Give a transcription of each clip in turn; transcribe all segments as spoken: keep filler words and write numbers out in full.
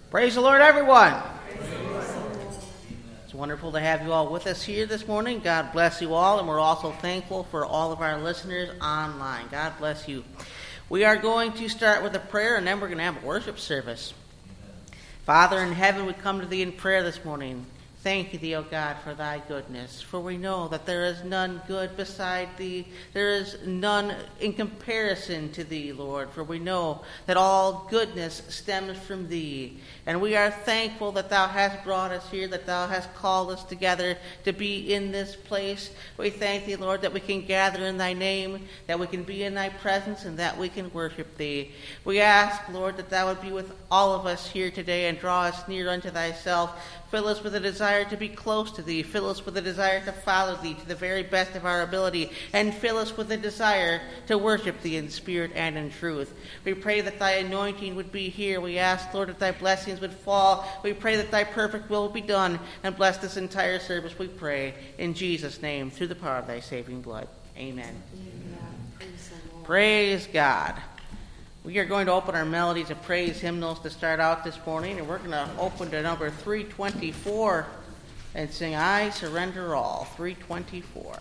Praise the Lord, everyone. It's wonderful to have you all with us here this morning. God bless you all, and we're also thankful for all of our listeners online. God bless you. We are going to start with a prayer, and then we're going to have a worship service. Father in heaven, we come to thee in prayer this morning. Thank thee, O God, for thy goodness, for we know that there is none good beside thee. There is none in comparison to thee, Lord, for we know that all goodness stems from thee. And we are thankful that thou hast brought us here, that thou hast called us together to be in this place. We thank thee, Lord, that we can gather in thy name, that we can be in thy presence, and that we can worship thee. We ask, Lord, that thou would be with all of us here today and draw us near unto thyself. Fill us with a desire to be close to thee. Fill us with a desire to follow thee to the very best of our ability. And fill us with a desire to worship thee in spirit and in truth. We pray that thy anointing would be here. We ask, Lord, that thy blessings would fall. We pray that thy perfect will be done. And bless this entire service, we pray. In Jesus' name, through the power of thy saving blood. Amen. Amen. Praise God. We are going to open our melodies of praise hymnals to start out this morning, and we're going to open to number three twenty-four and sing I Surrender All, three twenty-four.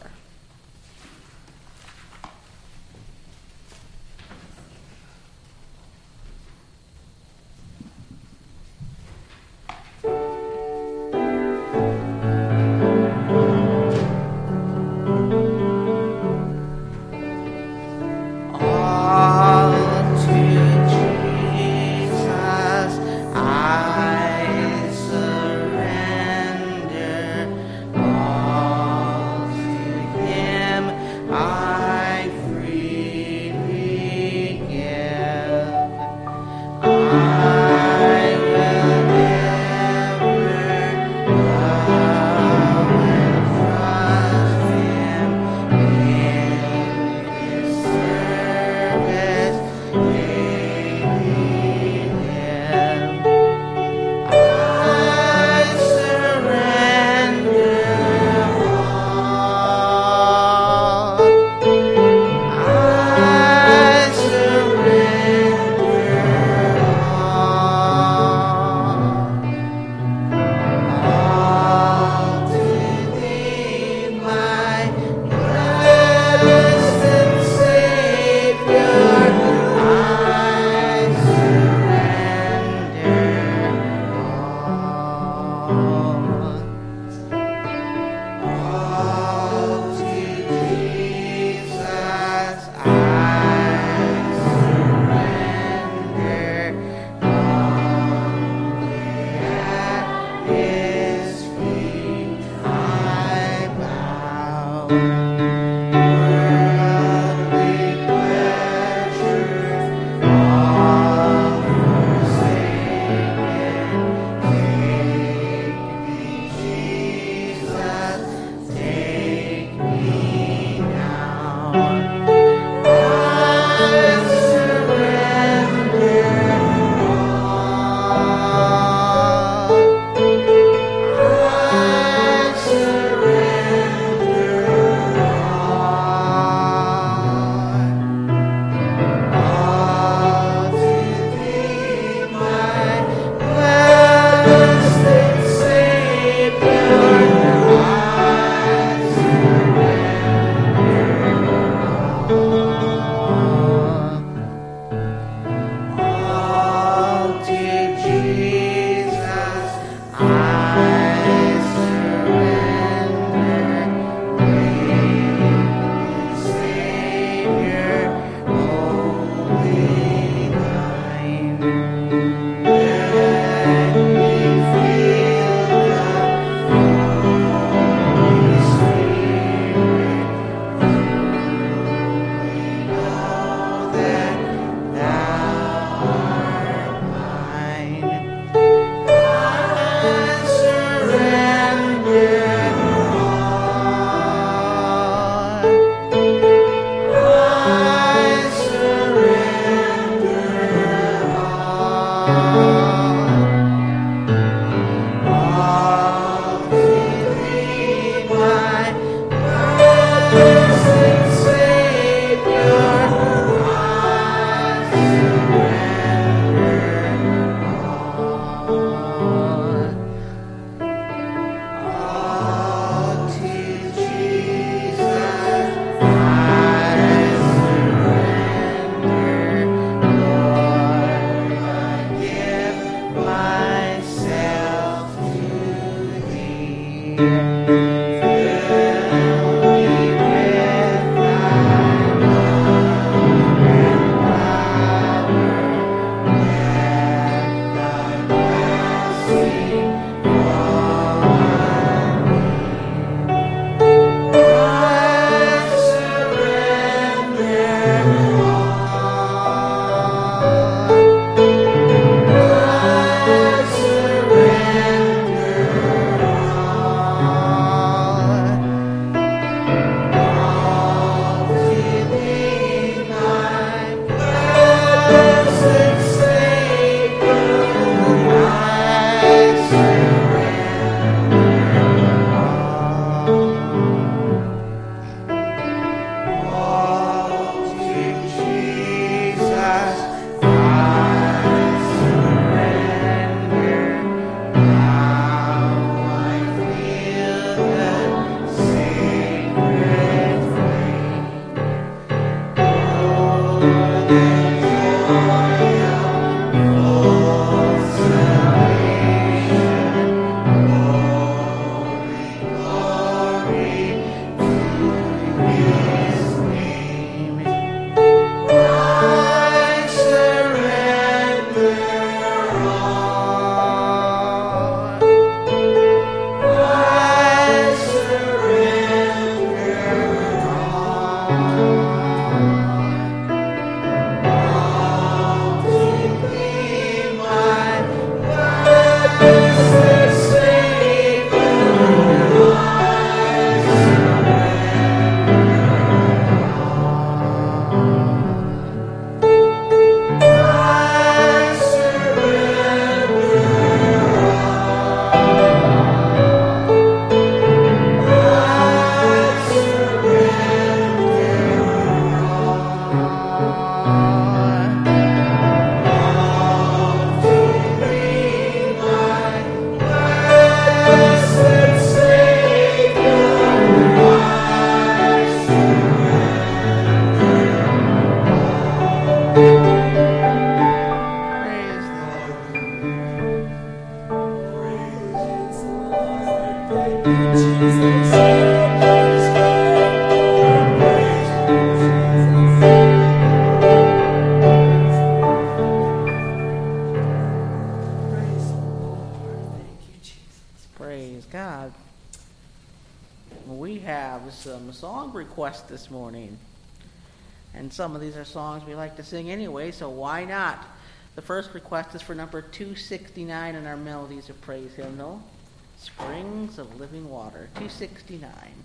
I surrender. we have some song requests this morning. And some of these are songs we like to sing anyway, so why not? The first request is for number two sixty-nine in our Melodies of Praise hymnal, Springs of Living Water, two sixty-nine.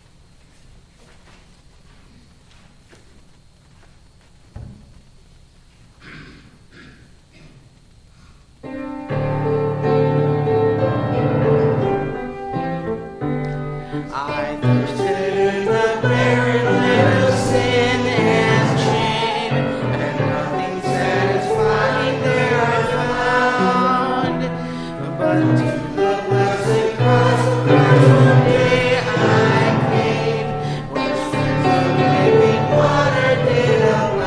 I thirsted in the barren land of sin and shame, and nothing satisfying there I found. But to the blessed cross of Christ one day I came, where the springs of living water did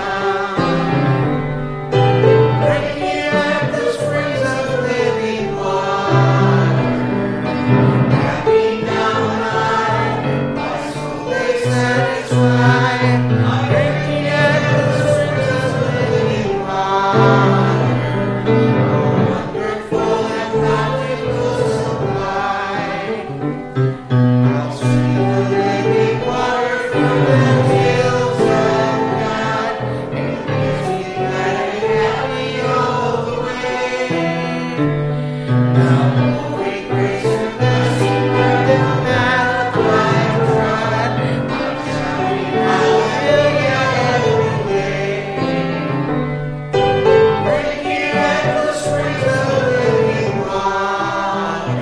abound. Drinking at the springs of living water, happy now am I, my soul they satisfy. Drinking at the springs of living water, oh, wonderful and bountiful supply. I'll sing the living water from the hills of God, and makes me glad and happy all the way. Now glory, grace, and blessing are the path I've trod. I'm shouting hallelujah every day. Drinking at the springs of living water,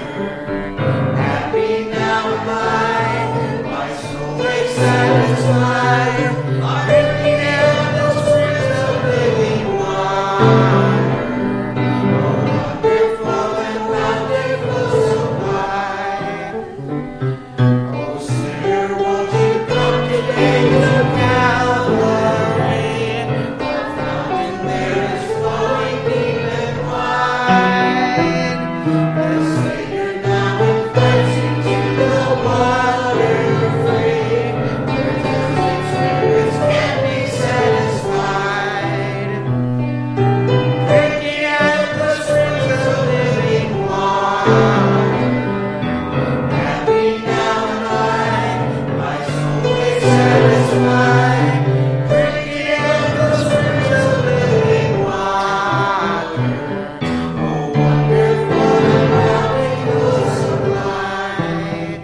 happy now am I, my soul they satisfy. Drinking at the springs of living water, oh, wonderful and bountiful supply. Oh, sinner, won't you come today to Calvary? Our fountain there is flowing deep and wide. The Savior now invites you to the water free, where thirsting spirits can be satisfied. Drinking at the springs of living water, happy now am I, my soul they satisfy. Drinking at the springs of living water, oh, wonderful and bountiful supply.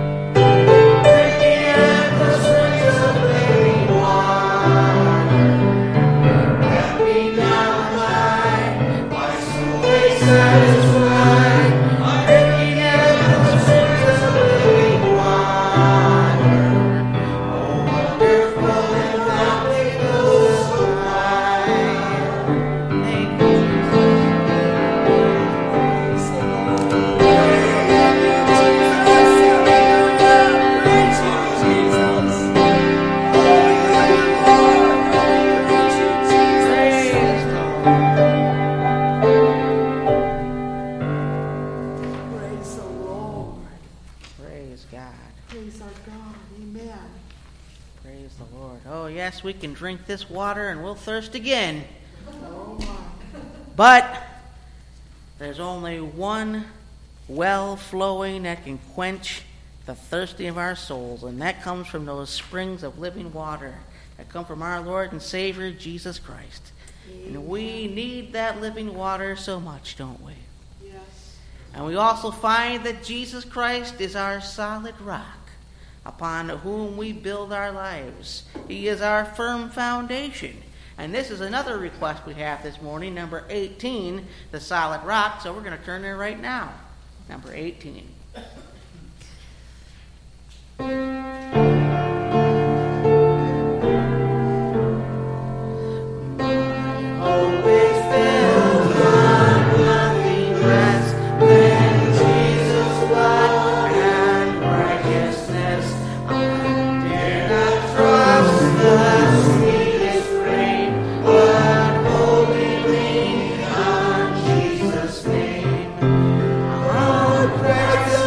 Drinking at the springs of living water, happy now am I, my soul they satisfy. Drinking at the springs of living water, oh, wonderful and bountiful supply. Thank you, Praise the Lord. Praise the Lord. Praise God. Praise our God. Amen. Praise the Lord. Oh, yes, we can drink this water and we'll thirst again. Oh my. But there's only one well flowing that can quench the thirsting of our souls, and that comes from those springs of living water that come from our Lord and Savior, Jesus Christ. And we need that living water so much, don't we? Yes. And we also find that Jesus Christ is our solid rock upon whom we build our lives. He is our firm foundation. And this is another request we have this morning, number eighteen, the solid rock. So we're going to turn there right now. Number eighteen. Hope is built on nothing less than Jesus' blood and righteousness. I dare not trust the sweetest frame, but wholly lean on Jesus' name. How precious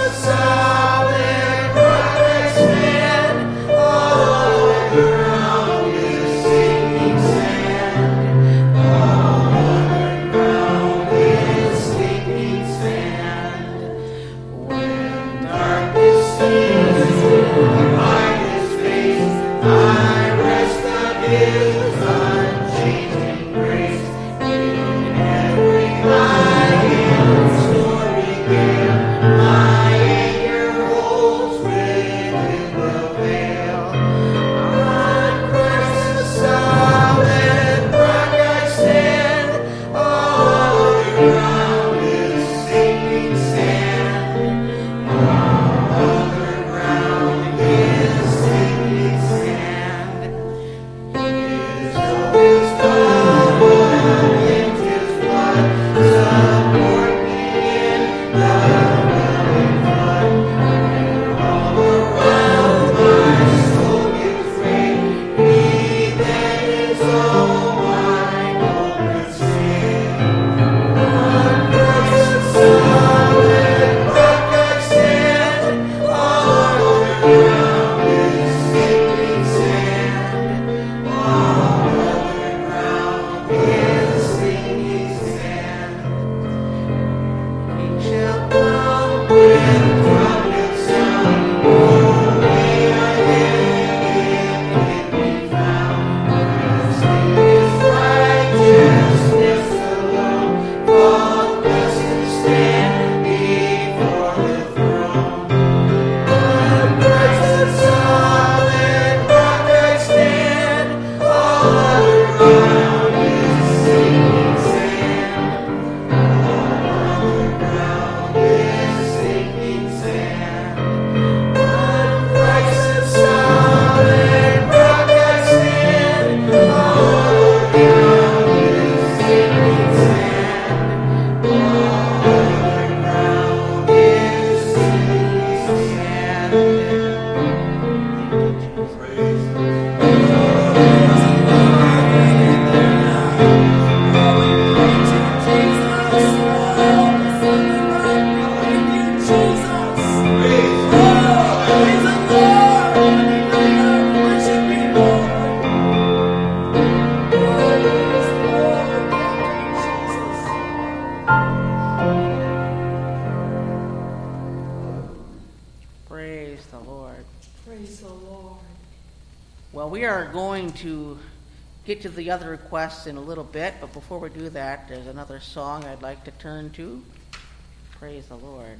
Praise the Lord. Well, we are going to get to the other requests in a little bit, but before we do that, there's another song I'd like to turn to. Praise the Lord.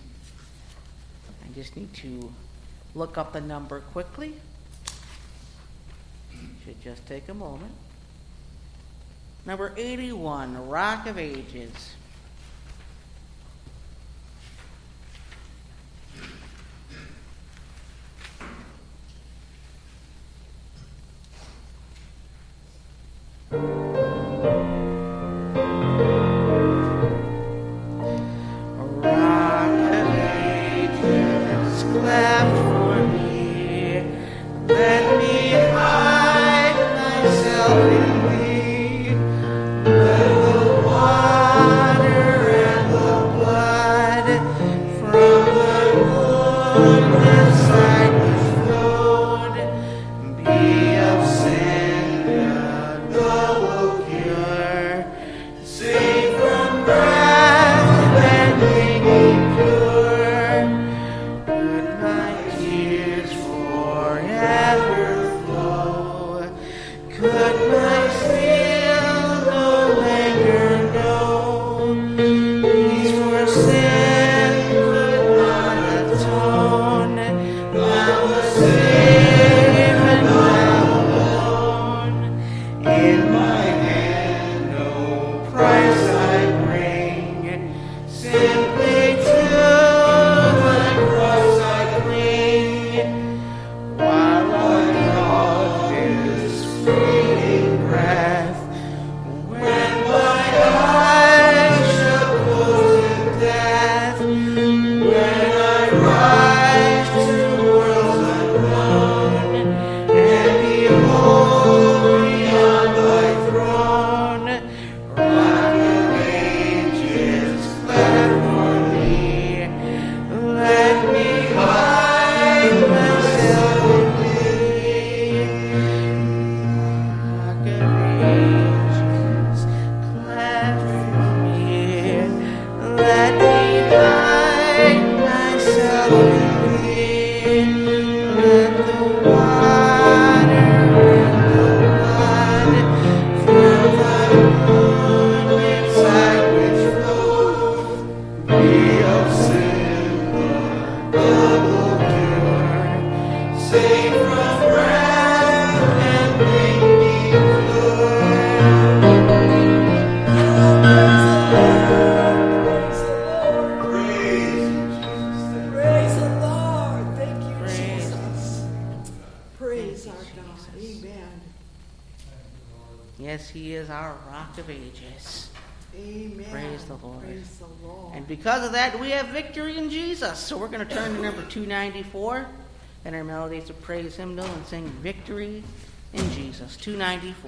I just need to look up the number quickly. Should just take a moment. Number eighty-one, Rock of Ages. Yes, he is our Rock of Ages. Amen. Praise the Lord. Praise the Lord. And because of that, we have victory in Jesus. So we're going to turn to number two ninety-four and our Melodies of Praise hymnal and sing Victory in Jesus. two ninety-four.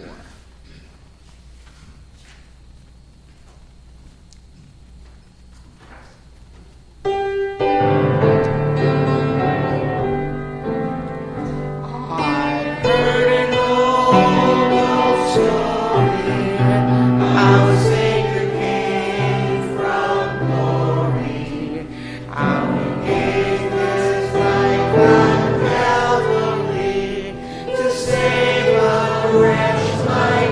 To save a wretch like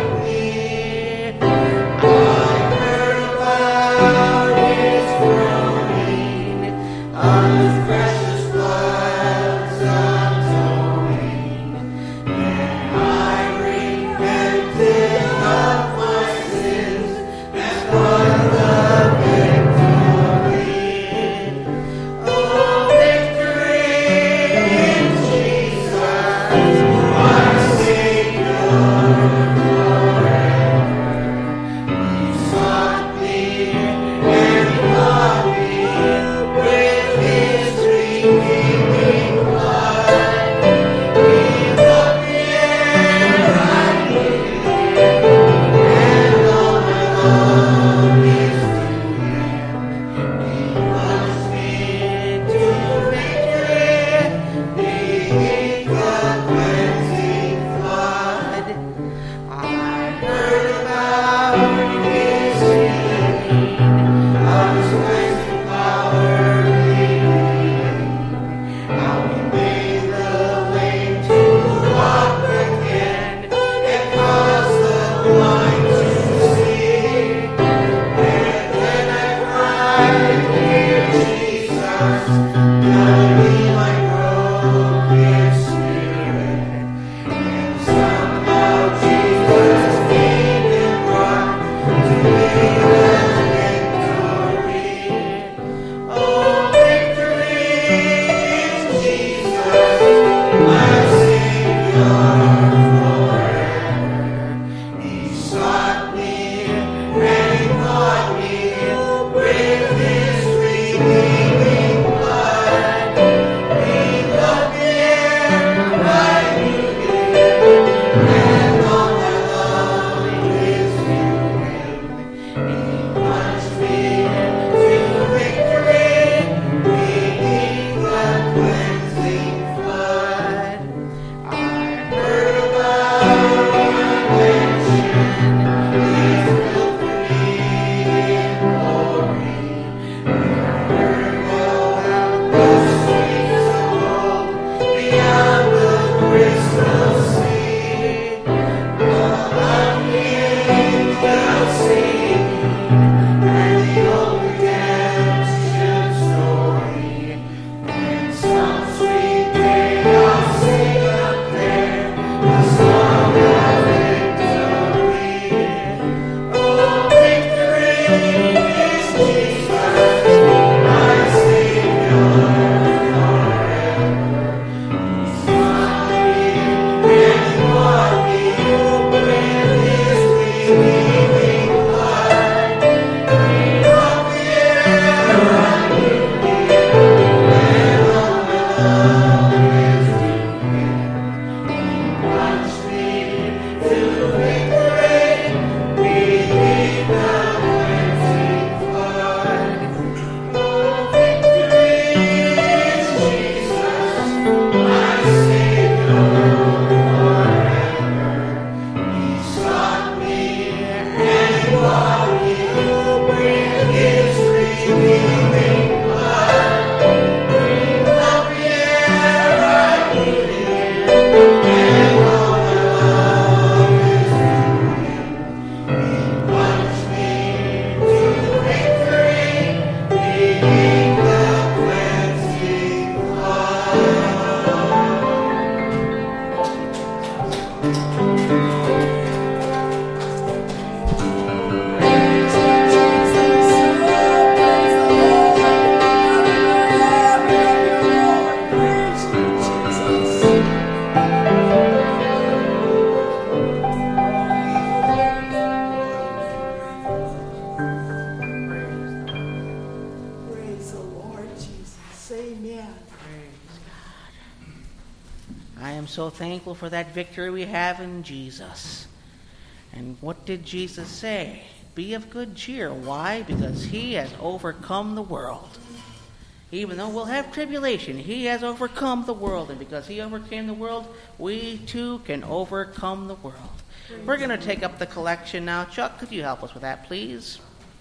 I am so thankful for that victory we have in Jesus. And what did Jesus say? Be of good cheer. Why? Because he has overcome the world. Even though we'll have tribulation, he has overcome the world. And because he overcame the world, we too can overcome the world. We're going to take up the collection now. Chuck, could you help us with that, please?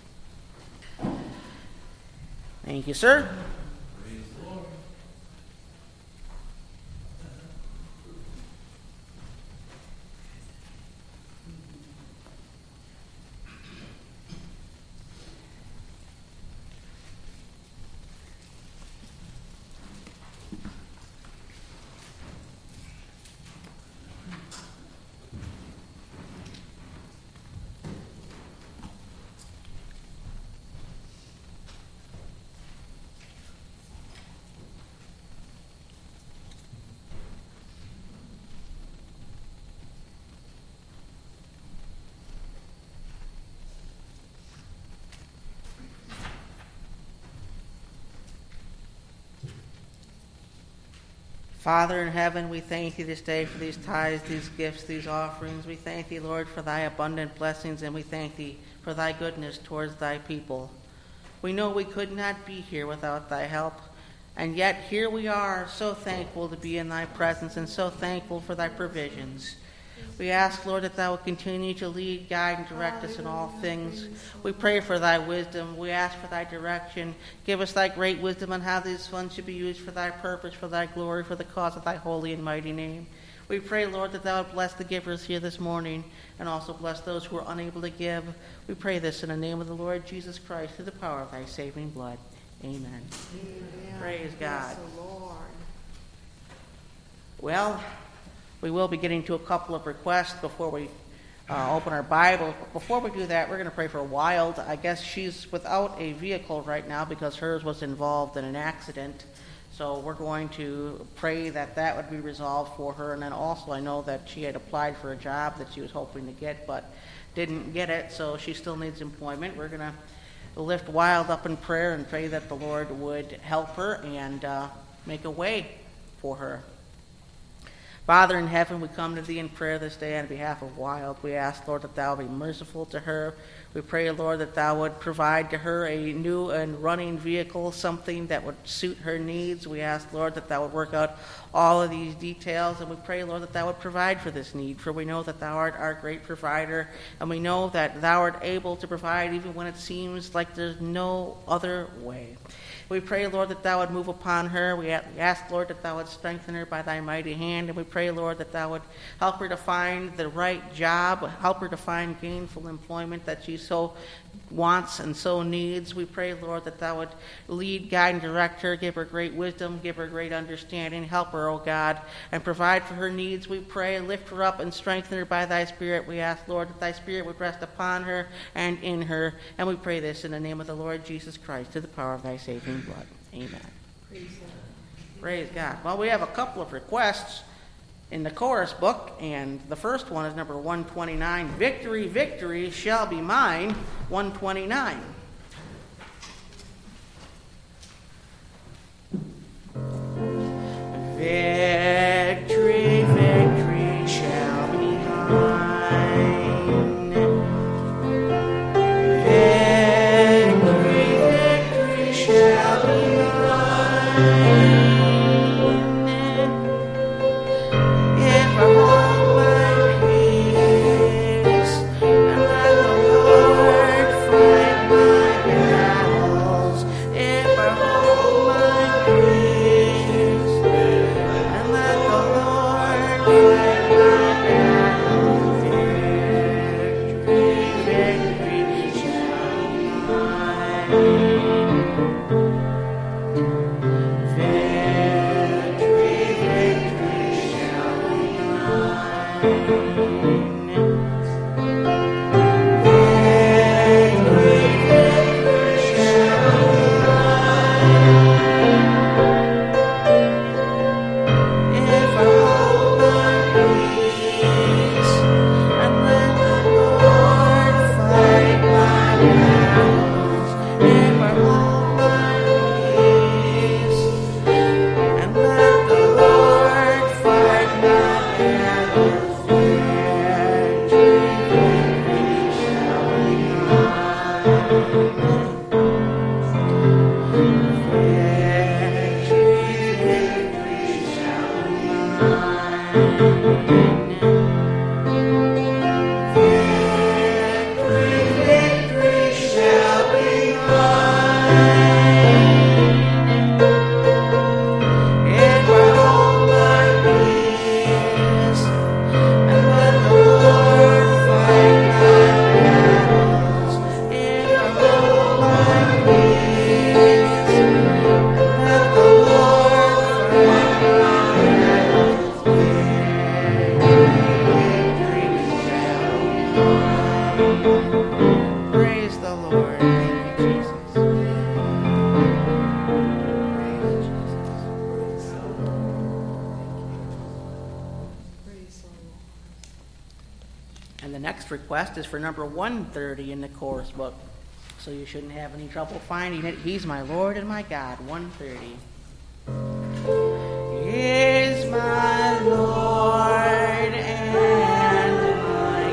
Thank you, sir. Father in heaven, we thank you this day for these tithes, these gifts, these offerings. We thank thee, Lord, for thy abundant blessings, and we thank thee for thy goodness towards thy people. We know we could not be here without thy help, and yet here we are, so thankful to be in thy presence and so thankful for thy provisions. We ask, Lord, that thou would continue to lead, guide, and direct us in all things. We pray for thy wisdom. We ask for thy direction. Give us thy great wisdom on how these funds should be used for thy purpose, for thy glory, for the cause of thy holy and mighty name. We pray, Lord, that thou would bless the givers here this morning and also bless those who are unable to give. We pray this in the name of the Lord Jesus Christ, through the power of thy saving blood. Amen. Amen. Praise God. Bless the Lord. Well, we will be getting to a couple of requests before we uh, open our Bible. Before we do that, we're going to pray for Wild. I guess she's without a vehicle right now because hers was involved in an accident. So we're going to pray that that would be resolved for her. And then also I know that she had applied for a job that she was hoping to get but didn't get it, so she still needs employment. We're going to lift Wild up in prayer and pray that the Lord would help her and uh, make a way for her. Father in heaven, we come to thee in prayer this day on behalf of Wild. We ask, Lord, that thou be merciful to her. We pray, Lord, that thou would provide to her a new and running vehicle, something that would suit her needs. We ask, Lord, that thou would work out all of these details, and we pray, Lord, that thou would provide for this need, for we know that thou art our great provider, and we know that thou art able to provide even when it seems like there's no other way. We pray, Lord, that thou would move upon her. We ask, Lord, that thou would strengthen her by thy mighty hand. And we pray, Lord, that thou would help her to find the right job, help her to find gainful employment that she so wants and so needs. We pray, Lord, that thou would lead, guide, and direct her, give her great wisdom, give her great understanding, help her, O God, and provide for her needs. We pray, lift her up and strengthen her by thy Spirit. We ask, Lord, that thy Spirit would rest upon her and in her. And we pray this in the name of the Lord Jesus Christ, to the power of thy saving blood. Amen. Praise God. Praise God. Well, we have a couple of requests in the chorus book, and the first one is number one twenty-nine. Victory, victory shall be mine, one twenty-nine. Victory, victory shall be mine. Victory, victory shall be mine. Fight Praise the Lord. Thank you, Jesus. Praise the Lord. And the next request is for number one thirty in the chorus book. So you shouldn't have any trouble finding it. He's my Lord and my God. one thirty. Is my Lord and my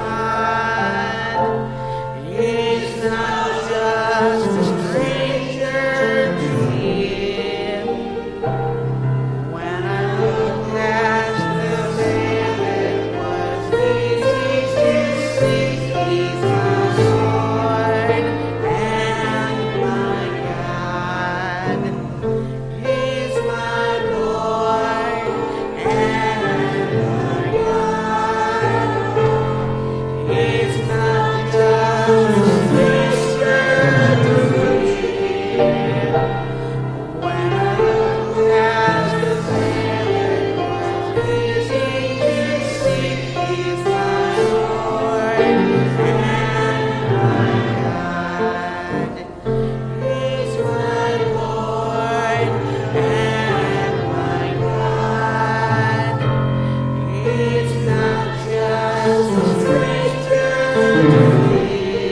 God. Is not just a stranger to him. When I look past the veil, it was easy to see He's my Lord and my God. He's my Lord and my God. He's not just a stranger to me. When I look past the veil, it was easy to see He's my Lord and my God. He's my Lord and my God. He's not just a stranger to me.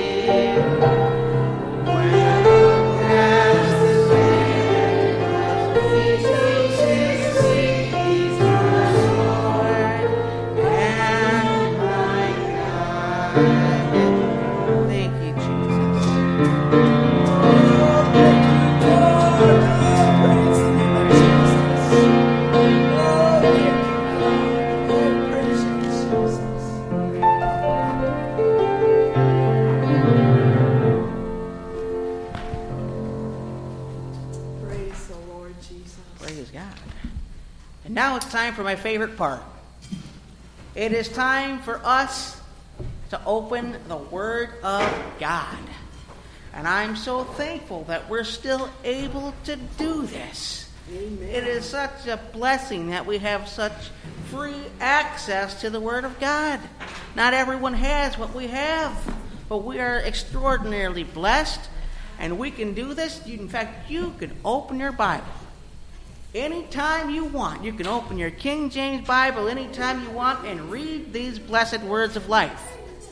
When I look past the veil, it was easy to see He's my Lord and my God. Thank you, Jesus. Praise the Lord Jesus. Praise God. And now it's time for my favorite part. It is time for us to open the Word of God. And I'm so thankful that we're still able to do this. Amen. It is such a blessing that we have such free access to the Word of God. Not everyone has what we have, but we are extraordinarily blessed, and we can do this. You- In fact, you can open your Bible anytime you want. You can open your King James Bible anytime you want and read these blessed words of life.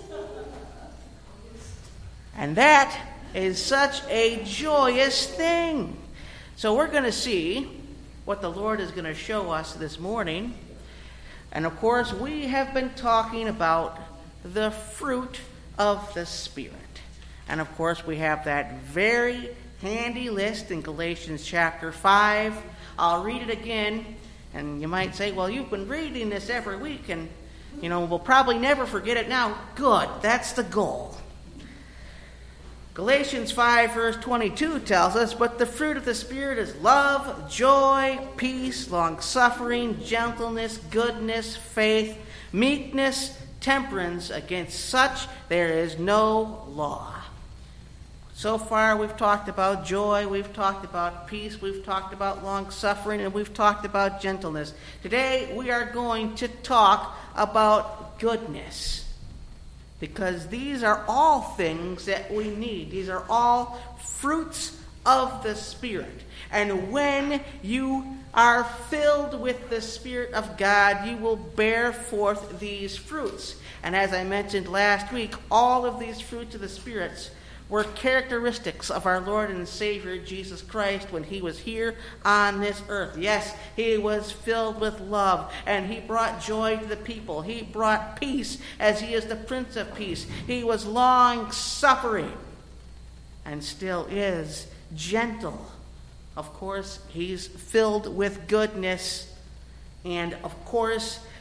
And that is such a joyous thing. So we're going to see what the Lord is going to show us this morning. And of course, we have been talking about the fruit of the Spirit. And of course, we have that very handy list in Galatians chapter five. I'll read it again. And you might say, well, you've been reading this every week, and, you know, we'll probably never forget it now. Good. That's the goal. Galatians five verse twenty-two tells us, but the fruit of the Spirit is love, joy, peace, long-suffering, gentleness, goodness, faith, meekness, temperance. Against such there is no law. So far we've talked about joy, we've talked about peace, we've talked about long-suffering, and we've talked about gentleness. Today we are going to talk about goodness. Because these are all things that we need. These are all fruits of the Spirit. And when you are filled with the Spirit of God, you will bear forth these fruits. And as I mentioned last week, all of these fruits of the Spirit were characteristics of our Lord and Savior Jesus Christ when he was here on this earth. Yes, he was filled with love, and he brought joy to the people. He brought peace, as he is the Prince of Peace. He was long-suffering, and still is gentle. Of course, he's filled with goodness, and of course,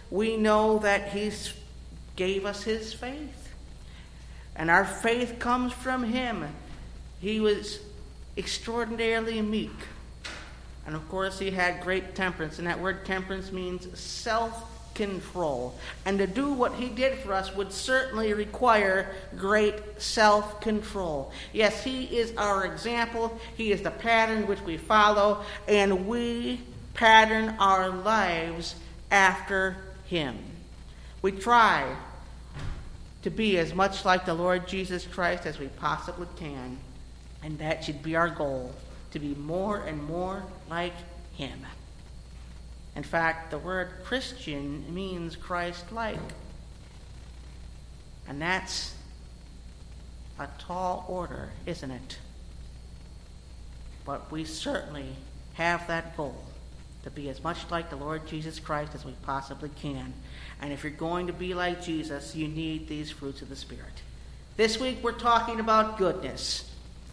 we know that he gave us his faith. And our faith comes from him. He was extraordinarily meek. And of course, he had great temperance. And that word temperance means self-control. And to do what he did for us would certainly require great self-control. Yes, he is our example. He is the pattern which we follow. And we pattern our lives after him. We try to be as much like the Lord Jesus Christ as we possibly can. And that should be our goal, to be more and more like him. In fact, the word Christian means Christ-like. And that's a tall order, isn't it? But we certainly have that goal, to be as much like the Lord Jesus Christ as we possibly can. And if you're going to be like Jesus, you need these fruits of the Spirit. This week we're talking about goodness.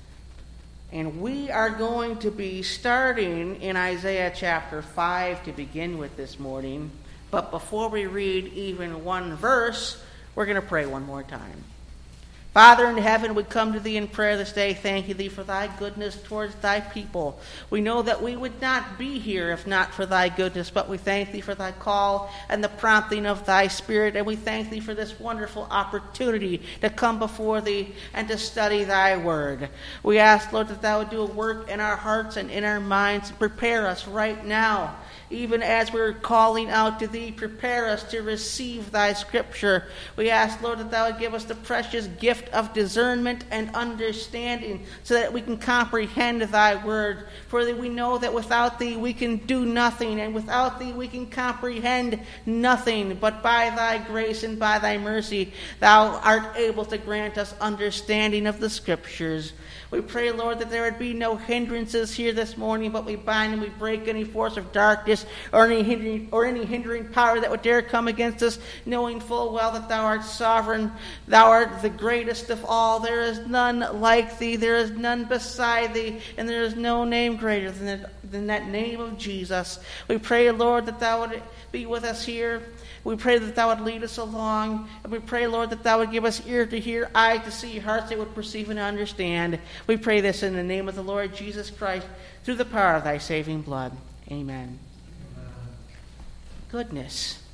And we are going to be starting in Isaiah chapter five to begin with this morning. But before we read even one verse, we're going to pray one more time. Father in heaven, we come to thee in prayer this day, thanking thee for thy goodness towards thy people. We know that we would not be here if not for thy goodness, but we thank thee for thy call and the prompting of thy Spirit, and we thank thee for this wonderful opportunity to come before thee and to study thy word. We ask, Lord, that thou would do a work in our hearts and in our minds, and prepare us right now. Even as we're calling out to thee, prepare us to receive thy scripture. We ask, Lord, that thou would give us the precious gift of discernment and understanding so that we can comprehend thy word. For we know that without thee we can do nothing, and without thee we can comprehend nothing. But by thy grace and by thy mercy, thou art able to grant us understanding of the scriptures. We pray, Lord, that there would be no hindrances here this morning, but we bind and we break any force of darkness or any hindering, or any hindering power that would dare come against us, knowing full well that thou art sovereign. Thou art the greatest of all. There is none like thee. There is none beside thee. And there is no name greater than that, than that name of Jesus. We pray, Lord, that thou would be with us here. We pray that thou would lead us along. And we pray, Lord, that thou would give us ear to hear, eye to see, hearts that would perceive and understand. We pray this in the name of the Lord Jesus Christ, through the power of thy saving blood. Amen. Amen. Goodness.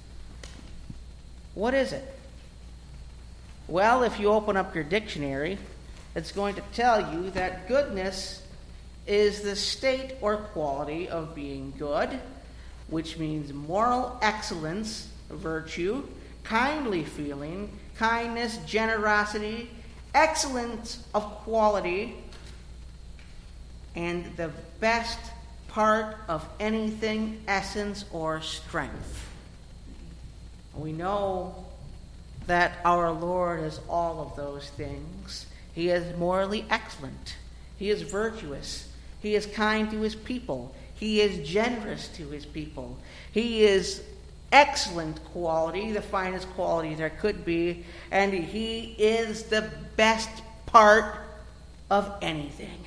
What is it? Well, if you open up your dictionary, it's going to tell you that goodness is the state or quality of being good, which means moral excellence, virtue, kindly feeling, kindness, generosity, excellence of quality, and the best part of anything, essence, or strength. We know that our Lord is all of those things. He is morally excellent. He is virtuous. He is kind to his people. He is generous to his people. He is excellent quality, the finest quality there could be, and he is the best part of anything.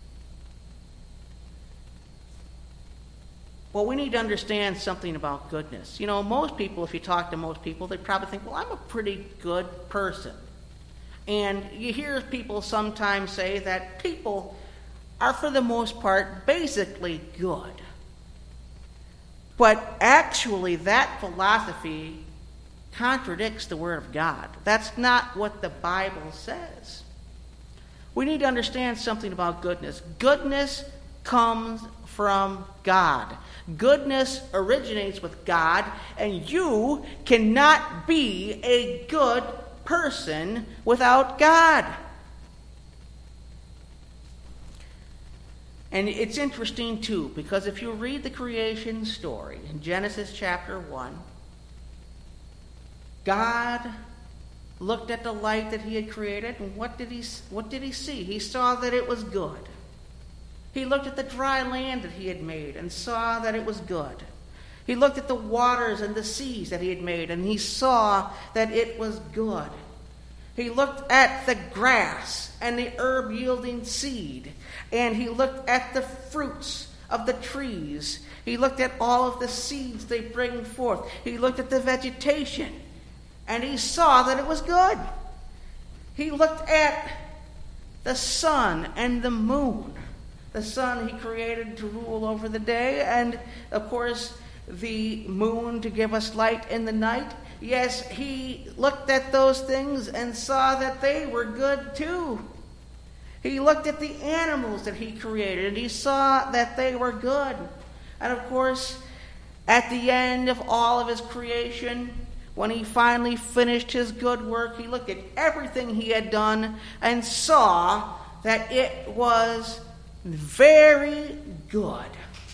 Well, we need to understand something about goodness. You know, most people, if you talk to most people, they probably think, well, I'm a pretty good person. And you hear people sometimes say that people are, for the most part, basically good. But actually, that philosophy contradicts the Word of God. That's not what the Bible says. We need to understand something about goodness. Goodness comes from God. Goodness originates with God, and you cannot be a good person without God. And it's interesting, too, because if you read the creation story in Genesis chapter one, God looked at the light that he had created, and what did he, what did he see? He saw that it was good. He looked at the dry land that he had made and saw that it was good. He looked at the waters and the seas that he had made, and he saw that it was good. He looked at the grass and the herb yielding seed, and he looked at the fruits of the trees, He looked at all of the seeds they bring forth. He looked at the vegetation, and he saw that it was good. He looked at the sun and the moon. The sun he created to rule over the day, and of course the moon to give us light in the night. Yes, he looked at those things and saw that they were good too. He looked at the animals that he created, and he saw that they were good. And of course, at the end of all of his creation, when he finally finished his good work, he looked at everything he had done and saw that it was very good.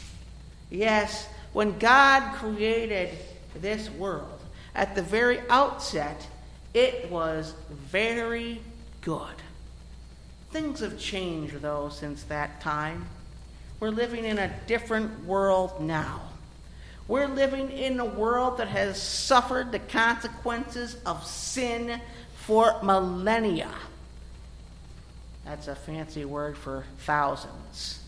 Yes, when God created this world, at the very outset, it was very good. Things have changed, though, since that time. We're living in a different world now. We're living in a world that has suffered the consequences of sin for millennia. That's a fancy word for thousands.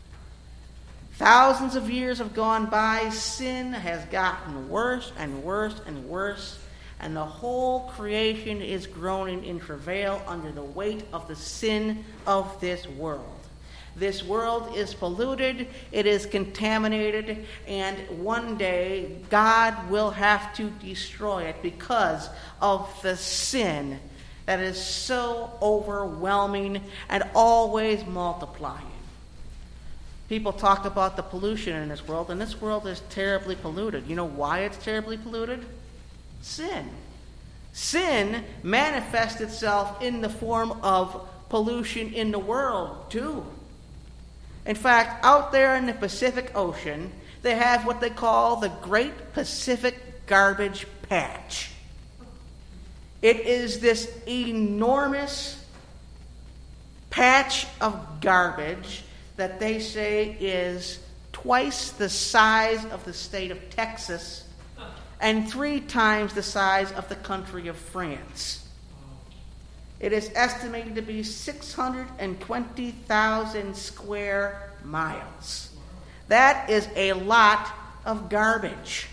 Thousands of years have gone by. Sin has gotten worse and worse and worse, and the whole creation is groaning in travail under the weight of the sin of this world. This world is polluted, it is contaminated, and one day God will have to destroy it because of the sin that is so overwhelming and always multiplying. People talk about the pollution in this world, and this world is terribly polluted. You know why it's terribly polluted? Sin. Sin manifests itself in the form of pollution in the world, too. In fact, out there in the Pacific Ocean, they have what they call the Great Pacific Garbage Patch. It is this enormous patch of garbage that they say is twice the size of the state of Texas and three times the size of the country of France. It is estimated to be six hundred twenty thousand square miles. That is a lot of garbage.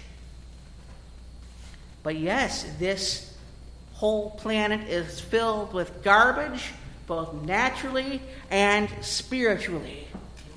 But yes, this whole planet is filled with garbage, both naturally and spiritually.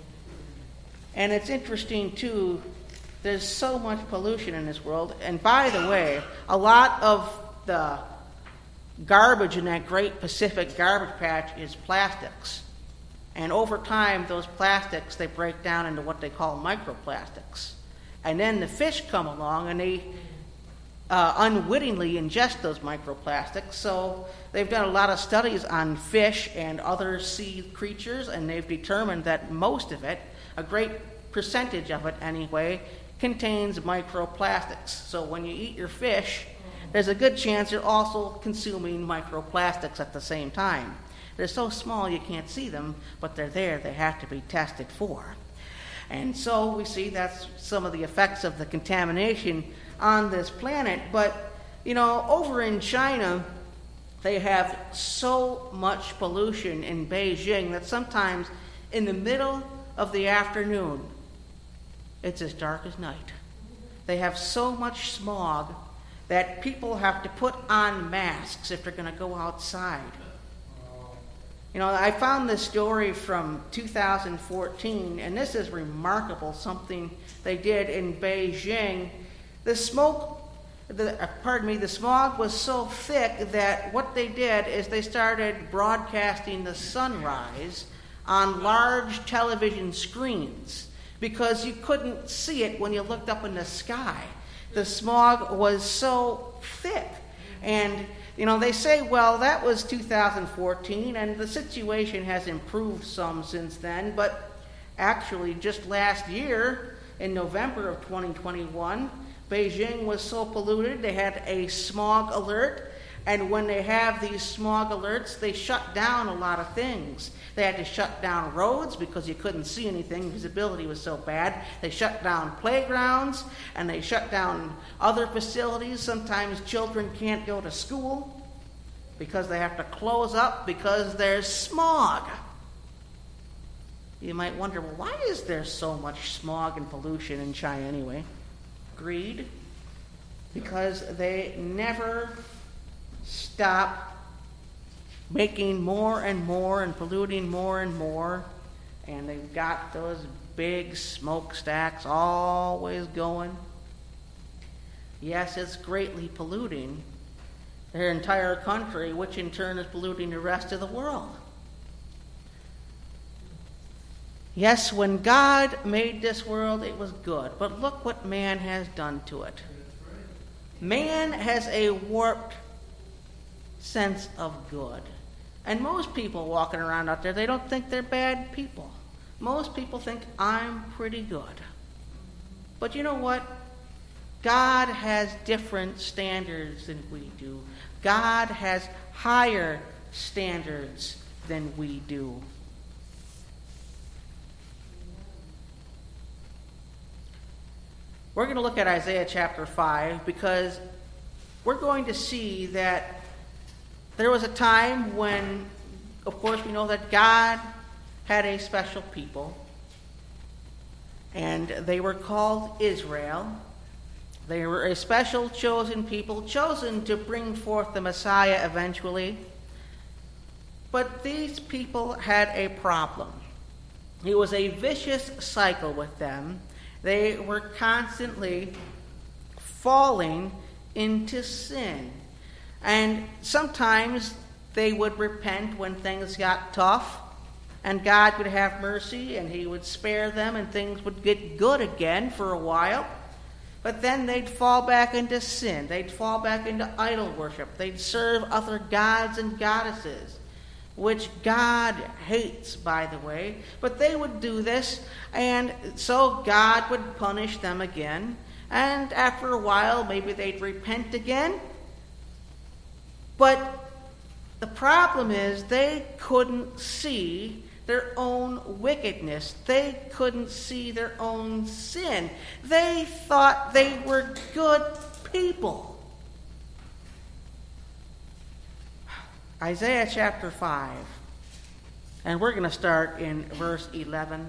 And it's interesting, too, there's so much pollution in this world. And by the way, a lot of the garbage in that Great Pacific Garbage Patch is plastics. And over time, those plastics, they break down into what they call microplastics. And then the fish come along and they uh, unwittingly ingest those microplastics. So they've done a lot of studies on fish and other sea creatures, and they've determined that most of it, a great percentage of it anyway, contains microplastics. So when you eat your fish, there's a good chance you're also consuming microplastics at the same time. They're so small you can't see them, but they're there. They have to be tested for. And so we see that's some of the effects of the contamination on this planet. But, you know, over in China, they have so much pollution in Beijing that sometimes in the middle of the afternoon, it's as dark as night. They have so much smog that people have to put on masks if they're going to go outside. You know, I found this story from two thousand fourteen, and this is remarkable, something they did in Beijing. The smoke, the, uh, pardon me, the smog was so thick that what they did is they started broadcasting the sunrise on large television screens because you couldn't see it when you looked up in the sky. The smog was so thick. And, you know, they say, well, that was two thousand fourteen, and the situation has improved some since then. But actually, just last year, in November of twenty twenty-one, Beijing was so polluted, they had a smog alert. And when they have these smog alerts, they shut down a lot of things. They had to shut down roads because you couldn't see anything. Visibility was so bad. They shut down playgrounds, and they shut down other facilities. Sometimes children can't go to school because they have to close up because there's smog. You might wonder, well, why is there so much smog and pollution in China anyway? Greed. Because they never stop making more and more and polluting more and more. And they've got those big smokestacks always going. Yes, it's greatly polluting their entire country, which in turn is polluting the rest of the world. Yes, when God made this world, it was good. But look what man has done to it. Man has a warped sense of good. And most people walking around out there, they don't think they're bad people. Most people think, I'm pretty good. But you know what? God has different standards than we do. God has higher standards than we do. We're going to look at Isaiah chapter five because we're going to see that there was a time when, of course, we know that God had a special people, and they were called Israel. They were a special chosen people, chosen to bring forth the Messiah eventually. But these people had a problem. It was a vicious cycle with them. They were constantly falling into sin. And sometimes they would repent when things got tough, and God would have mercy, and he would spare them, and things would get good again for a while. But then they'd fall back into sin. They'd fall back into idol worship. They'd serve other gods and goddesses, which God hates, by the way. But they would do this, and so God would punish them again. And after a while, maybe they'd repent again. But the problem is they couldn't see their own wickedness. They couldn't see their own sin. They thought they were good people. Isaiah chapter five. And we're going to start in verse eleven.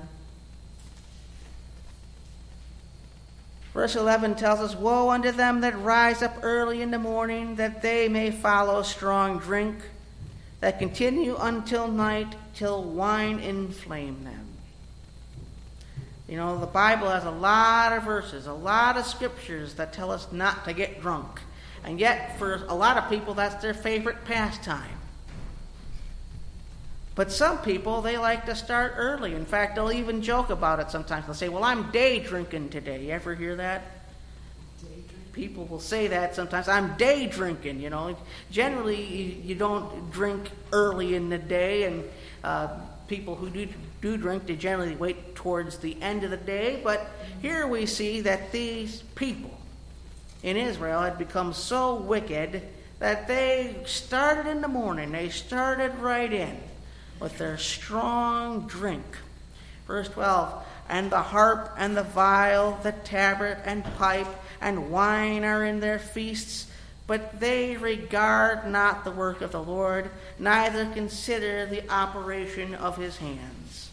Verse eleven tells us, Woe unto them that rise up early in the morning, that they may follow strong drink, that continue until night, till wine inflame them. You know, the Bible has a lot of verses, a lot of scriptures that tell us not to get drunk. And yet, for a lot of people, that's their favorite pastime. But some people, they like to start early. In fact, they'll even joke about it sometimes. They'll say, well, I'm day drinking today. You ever hear that? People will say that sometimes. I'm day drinking, you know. Generally, you, you don't drink early in the day, and uh, people who do, do drink, they generally wait towards the end of the day. But here we see that these people in Israel had become so wicked that they started in the morning. They started right in with their strong drink. Verse twelve, And the harp and the viol, the tabret and pipe, and wine are in their feasts, but they regard not the work of the Lord, neither consider the operation of his hands.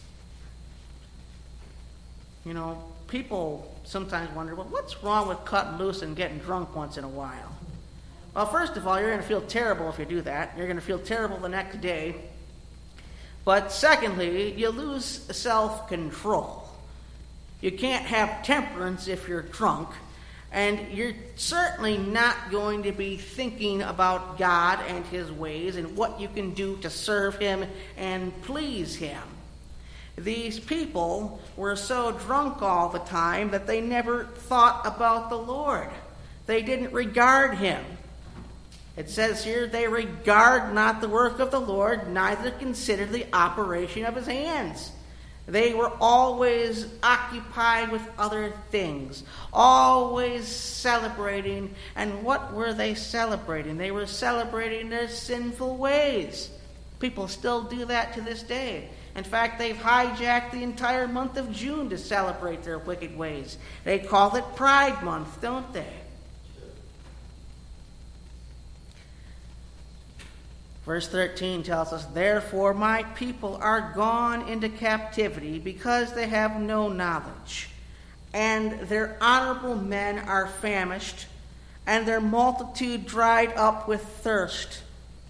You know, people sometimes wonder, well, what's wrong with cutting loose and getting drunk once in a while? Well, first of all, you're going to feel terrible if you do that. You're going to feel terrible the next day. But secondly, you lose self-control. You can't have temperance if you're drunk. And you're certainly not going to be thinking about God and his ways and what you can do to serve him and please him. These people were so drunk all the time that they never thought about the Lord. They didn't regard him. It says here, they regard not the work of the Lord, neither consider the operation of his hands. They were always occupied with other things, always celebrating. And what were they celebrating? They were celebrating their sinful ways. People still do that to this day. In fact, they've hijacked the entire month of June to celebrate their wicked ways. They call it Pride Month, don't they? Verse thirteen tells us, "Therefore my people are gone into captivity because they have no knowledge, and their honorable men are famished, and their multitude dried up with thirst."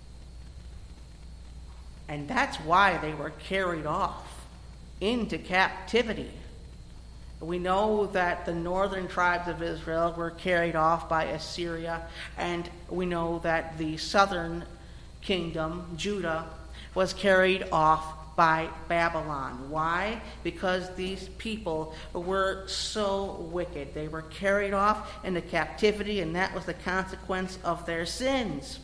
And that's why they were carried off into captivity. We know that the northern tribes of Israel were carried off by Assyria, and we know that the southern kingdom, Judah, was carried off by Babylon. Why? Because these people were so wicked. They were carried off into captivity, and that was the consequence of their sins.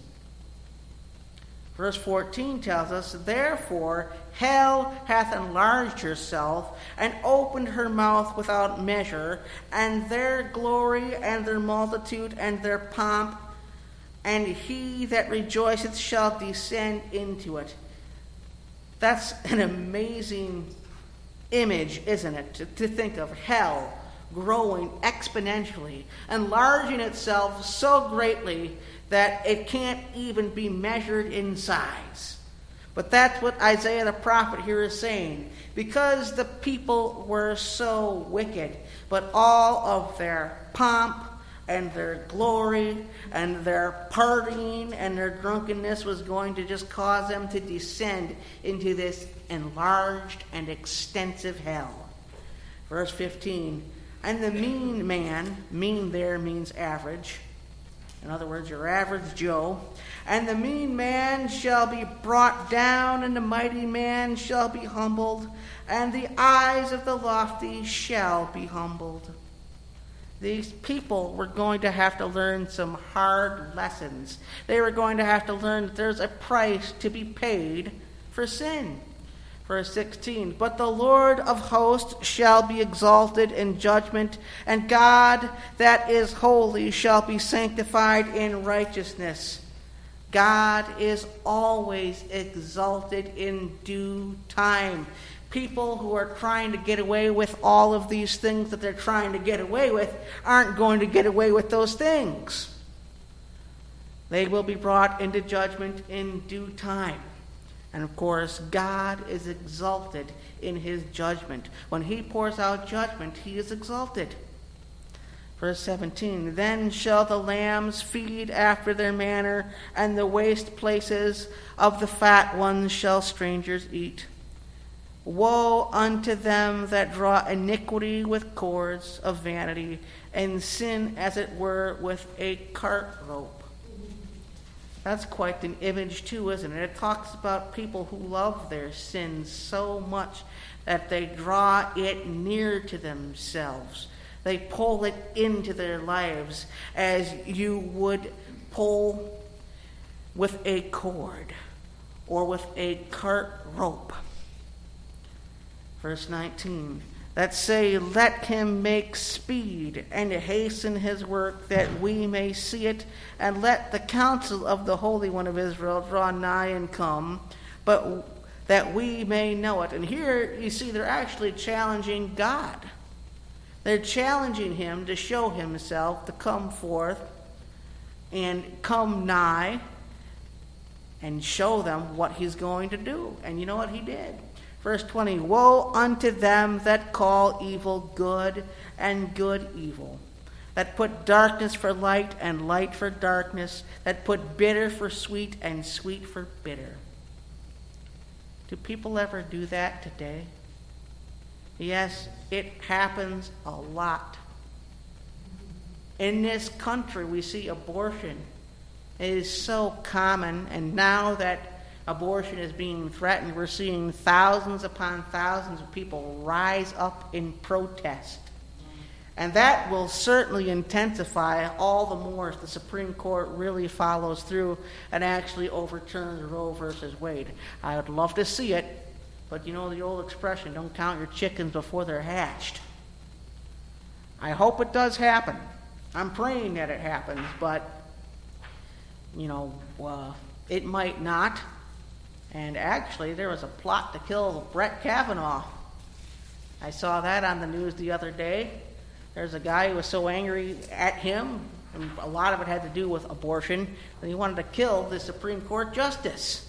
Verse fourteen tells us, "Therefore hell hath enlarged herself, and opened her mouth without measure, and their glory, and their multitude, and their pomp, and he that rejoiceth shall descend into it." That's an amazing image, isn't it? To, to think of hell growing exponentially, enlarging itself so greatly that it can't even be measured in size. But that's what Isaiah the prophet here is saying. Because the people were so wicked, but all of their pomp and their glory and their partying and their drunkenness was going to just cause them to descend into this enlarged and extensive hell. Verse fifteen, "And the mean man," mean there means average, in other words, your average Joe, "and the mean man shall be brought down, and the mighty man shall be humbled, and the eyes of the lofty shall be humbled." These people were going to have to learn some hard lessons. They were going to have to learn that there's a price to be paid for sin. Verse sixteen, "But the Lord of hosts shall be exalted in judgment, and God that is holy shall be sanctified in righteousness." God is always exalted in due time. People who are trying to get away with all of these things that they're trying to get away with aren't going to get away with those things. They will be brought into judgment in due time. And of course, God is exalted in his judgment. When he pours out judgment, he is exalted. Verse seventeen, "Then shall the lambs feed after their manner, and the waste places of the fat ones shall strangers eat. Woe unto them that draw iniquity with cords of vanity, and sin as it were with a cart rope." That's quite an image too, isn't it? It talks about people who love their sins so much that they draw it near to themselves. They pull it into their lives as you would pull with a cord or with a cart rope. Verse nineteen, "That say, let him make speed and hasten his work, that we may see it, and let the counsel of the Holy One of Israel draw nigh and come, but that we may know it." And here you see they're actually challenging God. They're challenging him to show himself, to come forth and come nigh and show them what he's going to do. And you know what he did? Verse twenty, "Woe unto them that call evil good, and good evil, that put darkness for light and light for darkness, that put bitter for sweet and sweet for bitter." Do people ever do that today? Yes, it happens a lot. In this country, we see abortion. It is so common, and now that abortion is being threatened, we're seeing thousands upon thousands of people rise up in protest. And that will certainly intensify all the more if the Supreme Court really follows through and actually overturns Roe versus Wade. I would love to see it, but you know the old expression, don't count your chickens before they're hatched. I hope it does happen. I'm praying that it happens, but, you know, uh, it might not. And actually, there was a plot to kill Brett Kavanaugh. I saw that on the news the other day. There's a guy who was so angry at him And a lot of it had to do with abortion, and he wanted to kill the Supreme Court justice.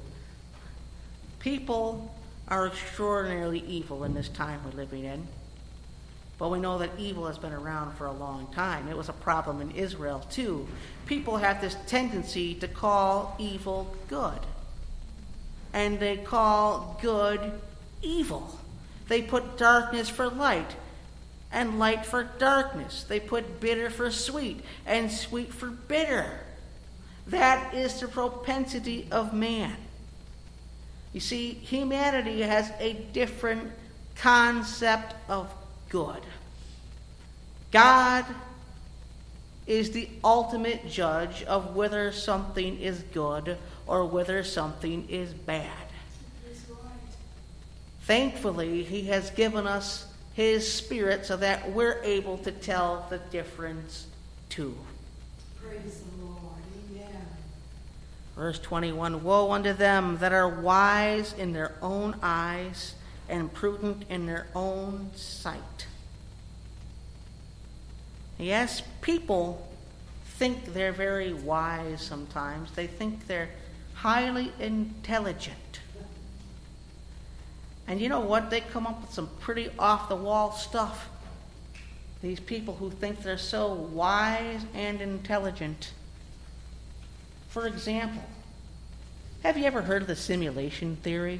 People are extraordinarily evil in this time we're living in. But we know that evil has been around for a long time. It was a problem in Israel, too. People have this tendency to call evil good. And they call good evil. They put darkness for light, and light for darkness. They put bitter for sweet, and sweet for bitter. That is the propensity of man. You see, humanity has a different concept of good. God is the ultimate judge of whether something is good or whether something is bad. Thankfully, he has given us his Spirit so that we're able to tell the difference too. Praise the Lord. Amen. Verse twenty-one, woe unto them that are wise in their own eyes and prudent in their own sight. Yes, people think they're very wise sometimes. They think they're highly intelligent. And you know what? They come up with some pretty off-the-wall stuff. These people who think they're so wise and intelligent. For example, have you ever heard of the simulation theory?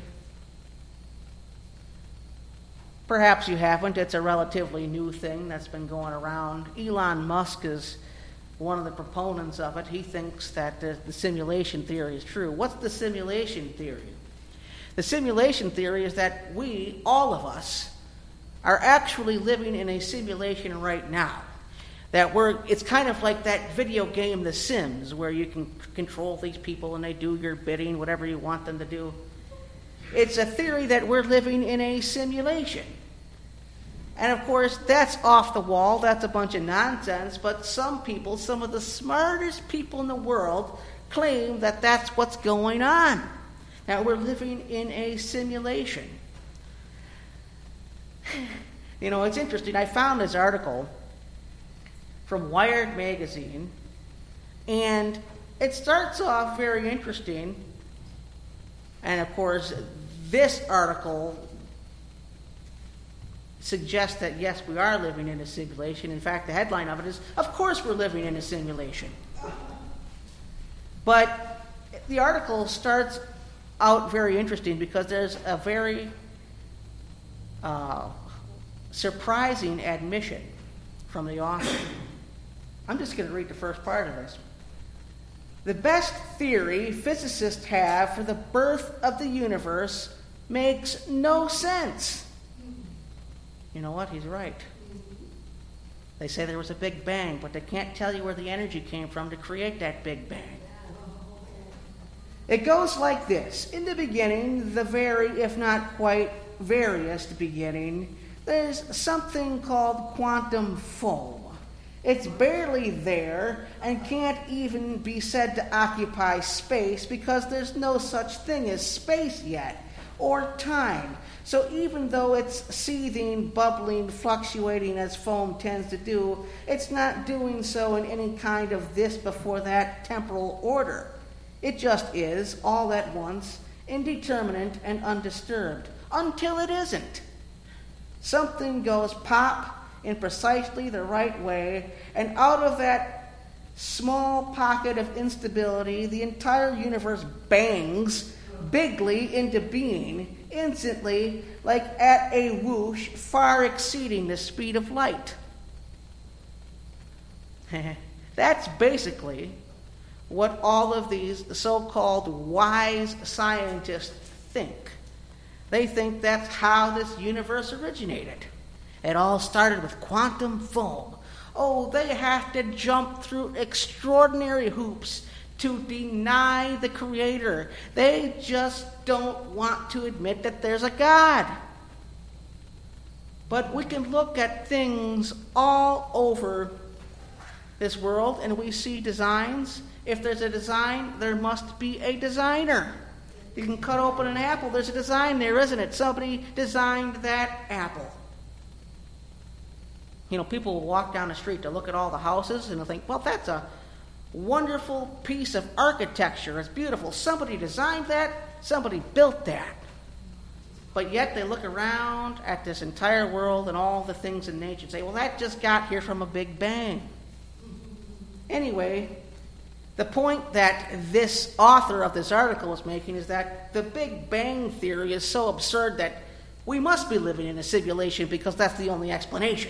Perhaps you haven't. It's a relatively new thing that's been going around. Elon Musk is one of the proponents of it. He thinks that the, the simulation theory is true. What's the simulation theory? The simulation theory is that we, all of us, are actually living in a simulation right now. That we're, it's kind of like that video game, The Sims, where you can control these people and they do your bidding, whatever you want them to do. It's a theory that we're living in a simulation. And of course, that's off the wall, that's a bunch of nonsense, but some people, some of the smartest people in the world, claim that that's what's going on. That we're living in a simulation. You know, it's interesting. I found this article from Wired magazine, and it starts off very interesting. And of course, this article suggests that yes, we are living in a simulation. In fact, the headline of it is, of course we're living in a simulation. But the article starts out very interesting because there's a very uh, surprising admission from the author. I'm just going to read the first part of this. The best theory physicists have for the birth of the universe makes no sense. You know what? He's right. They say there was a Big Bang, but they can't tell you where the energy came from to create that Big Bang. It goes like this. In the beginning, the very, if not quite veriest beginning, there's something called quantum foam. It's barely there and can't even be said to occupy space because there's no such thing as space yet, or time. So even though it's seething, bubbling, fluctuating as foam tends to do, it's not doing so in any kind of this before that temporal order. It just is, all at once, indeterminate and undisturbed, until it isn't. Something goes pop in precisely the right way, and out of that small pocket of instability, the entire universe bangs bigly into being, instantly, like at a whoosh, far exceeding the speed of light. That's basically what all of these so-called wise scientists think. They think that's how this universe originated. It all started with quantum foam. Oh, they have to jump through extraordinary hoops to deny the Creator. They just don't want to admit that there's a God. But we can look at things all over this world and we see designs. If there's a design, there must be a designer. You can cut open an apple, there's a design there, isn't it? Somebody designed that apple. You know, people will walk down the street to look at all the houses and they'll think, well, that's a wonderful piece of architecture. It's beautiful. Somebody designed that. Somebody built that. But yet they look around at this entire world and all the things in nature and say, well, that just got here from a big bang. Anyway, the point that this author of this article is making is that the Big Bang Theory is so absurd that we must be living in a simulation because that's the only explanation.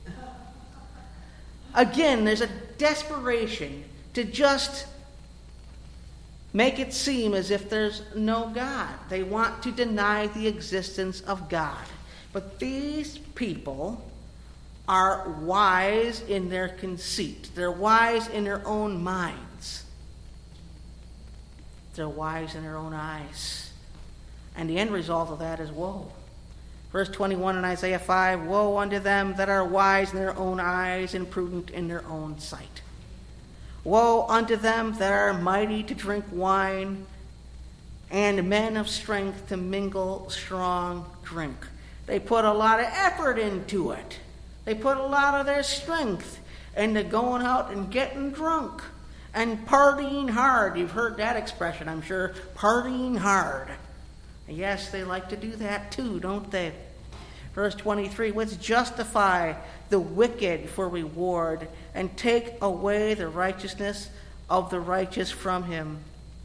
Again, there's a desperation to just make it seem as if there's no God. They want to deny the existence of God. But these people are wise in their conceit. They're wise in their own minds. They're wise in their own eyes. And the end result of that is woe. Verse twenty-one in Isaiah five, woe unto them that are wise in their own eyes and prudent in their own sight. Woe unto them that are mighty to drink wine and men of strength to mingle strong drink. They put a lot of effort into it. They put a lot of their strength into going out and getting drunk and partying hard. You've heard that expression, I'm sure, partying hard. Yes, they like to do that too, don't they? Verse twenty-three, let's justify the wicked for reward and take away the righteousness of the righteous from him.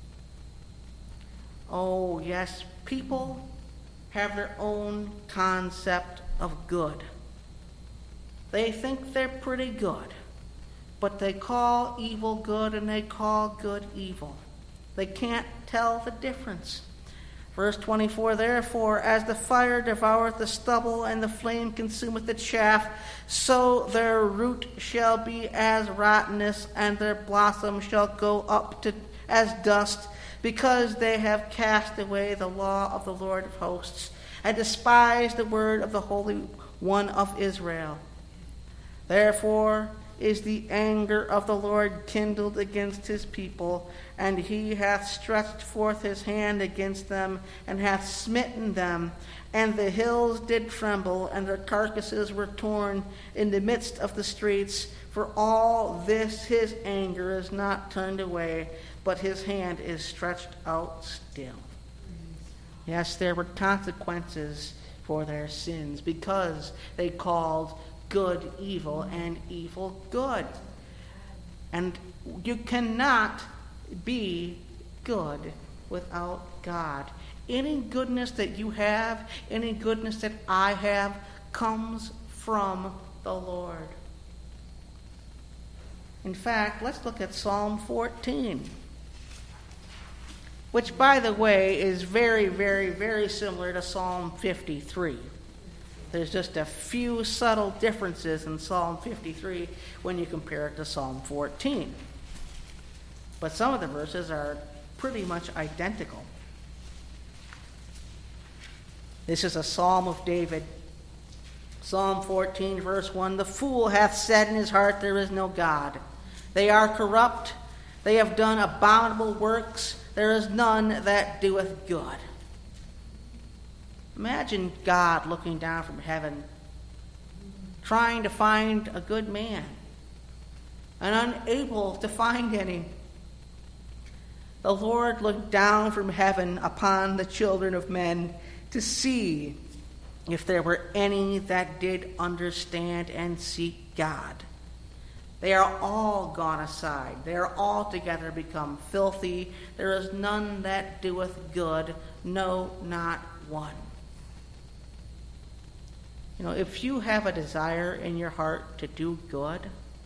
Oh, yes, people have their own concept of good. They think they're pretty good, but they call evil good and they call good evil. They can't tell the difference. Verse twenty-four, therefore, as the fire devoureth the stubble and the flame consumeth the chaff, so their root shall be as rottenness, and their blossom shall go up to as dust, because they have cast away the law of the Lord of hosts, and despised the word of the Holy One of Israel. Therefore is the anger of the Lord kindled against his people, and he hath stretched forth his hand against them, and hath smitten them. And the hills did tremble, and their carcasses were torn in the midst of the streets. For all this his anger is not turned away, but his hand is stretched out still. Yes, there were consequences for their sins, because they called good evil and evil good. And you cannot be good without God. Any goodness that you have, any goodness that I have, comes from the Lord. In fact, let's look at Psalm fourteen, which, by the way, is very, very, very similar to Psalm fifty-three. There's just a few subtle differences in Psalm fifty-three when you compare it to Psalm fourteen. But some of the verses are pretty much identical. This is a Psalm of David. Psalm fourteen, verse one, the fool hath said in his heart, there is no God. They are corrupt. They have done abominable works. There is none that doeth good. Imagine God looking down from heaven, trying to find a good man, and unable to find any. The Lord looked down from heaven upon the children of men to see if there were any that did understand and seek God. They are all gone aside. They are altogether become filthy. There is none that doeth good, no, not one. You know, if you have a desire in your heart to do good,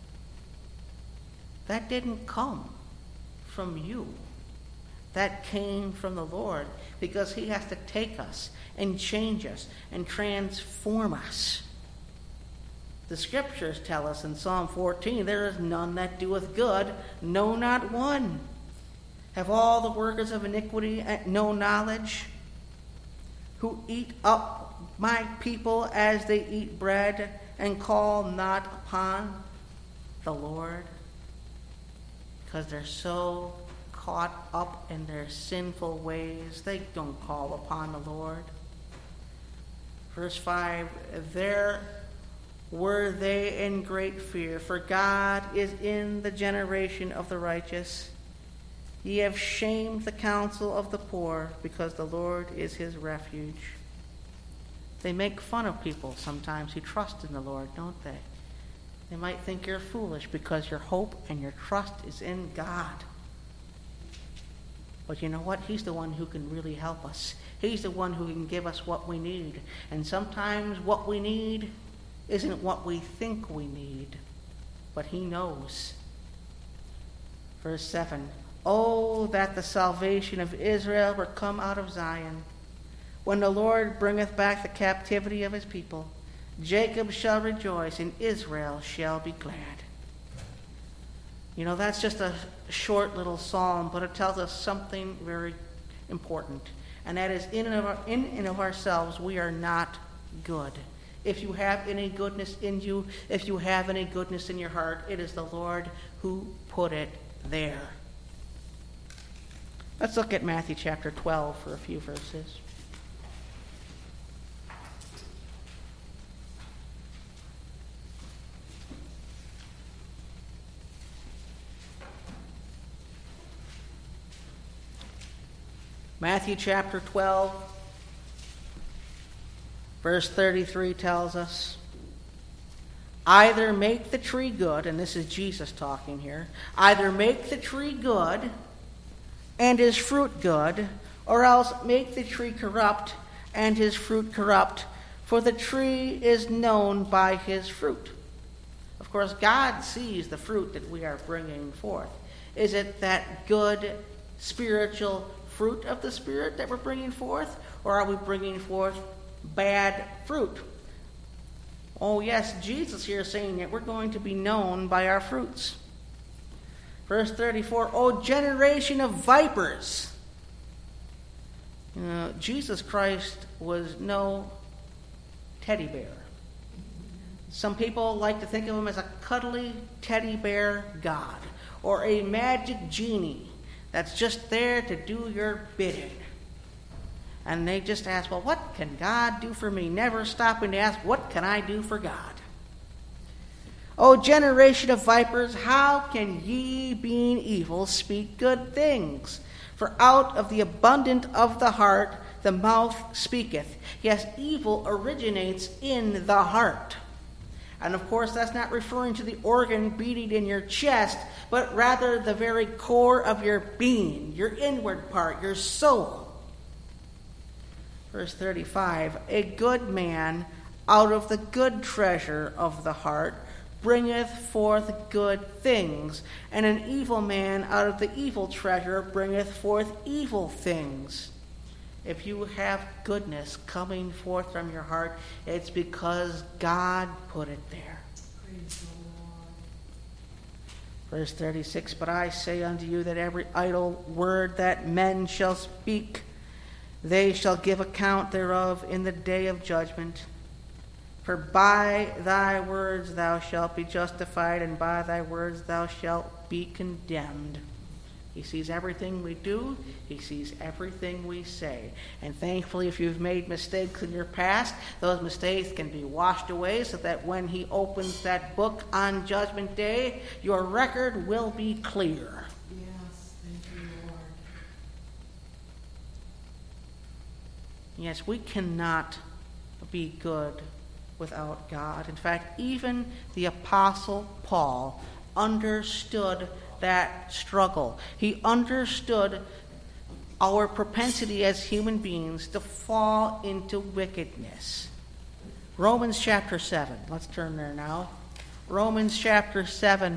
that didn't come from you. That came from the Lord, because he has to take us and change us and transform us. The scriptures tell us in Psalm fourteen, there is none that doeth good, no, not one. Have all the workers of iniquity no knowledge? Who eat up my people as they eat bread, and call not upon the Lord? Because they're so caught up in their sinful ways, they don't call upon the Lord. Verse five, their were they in great fear, for God is in the generation of the righteous. Ye have shamed the counsel of the poor, because the Lord is his refuge. They make fun of people sometimes who trust in the Lord, don't they? They might think you're foolish because your hope and your trust is in God. But you know what? He's the one who can really help us. He's the one who can give us what we need. And sometimes what we need isn't what we think we need, but he knows. Verse seven, oh, that the salvation of Israel were come out of Zion. When the Lord bringeth back the captivity of his people, Jacob shall rejoice, and Israel shall be glad. You know, that's just a short little psalm, but it tells us something very important. And that is, in and of, our, in and of ourselves, we are not good. If you have any goodness in you, if you have any goodness in your heart, it is the Lord who put it there. Let's look at Matthew chapter twelve for a few verses. Matthew chapter twelve, verse thirty-three tells us, either make the tree good, and this is Jesus talking here, either make the tree good and his fruit good, or else make the tree corrupt and his fruit corrupt, for the tree is known by his fruit. Of course, God sees the fruit that we are bringing forth. Is it that good spiritual fruit of the Spirit that we're bringing forth, or are we bringing forth bad fruit? Oh yes, Jesus here is saying that we're going to be known by our fruits. Verse thirty-four, O generation of vipers. You know, Jesus Christ was no teddy bear. Some people like to think of him as a cuddly teddy bear God, or a magic genie that's just there to do your bidding. And they just ask, well, what can God do for me? Never stopping to ask, what can I do for God? O generation of vipers, how can ye, being evil, speak good things? For out of the abundance of the heart the mouth speaketh. Yes, evil originates in the heart. And of course, that's not referring to the organ beating in your chest, but rather the very core of your being, your inward part, your soul. Verse thirty-five, a good man out of the good treasure of the heart bringeth forth good things, and an evil man out of the evil treasure bringeth forth evil things. If you have goodness coming forth from your heart, it's because God put it there. Praise the Lord. Verse thirty-six, but I say unto you that every idle word that men shall speak, they shall give account thereof in the day of judgment. For by thy words thou shalt be justified, and by thy words thou shalt be condemned. He sees everything we do. He sees everything we say. And thankfully, if you've made mistakes in your past, those mistakes can be washed away so that when he opens that book on Judgment Day, your record will be clear. Yes, thank you, Lord. Yes, we cannot be good without God. In fact, even the Apostle Paul understood that struggle. He understood our propensity as human beings to fall into wickedness. Romans chapter seven. Let's turn there now. Romans chapter seven.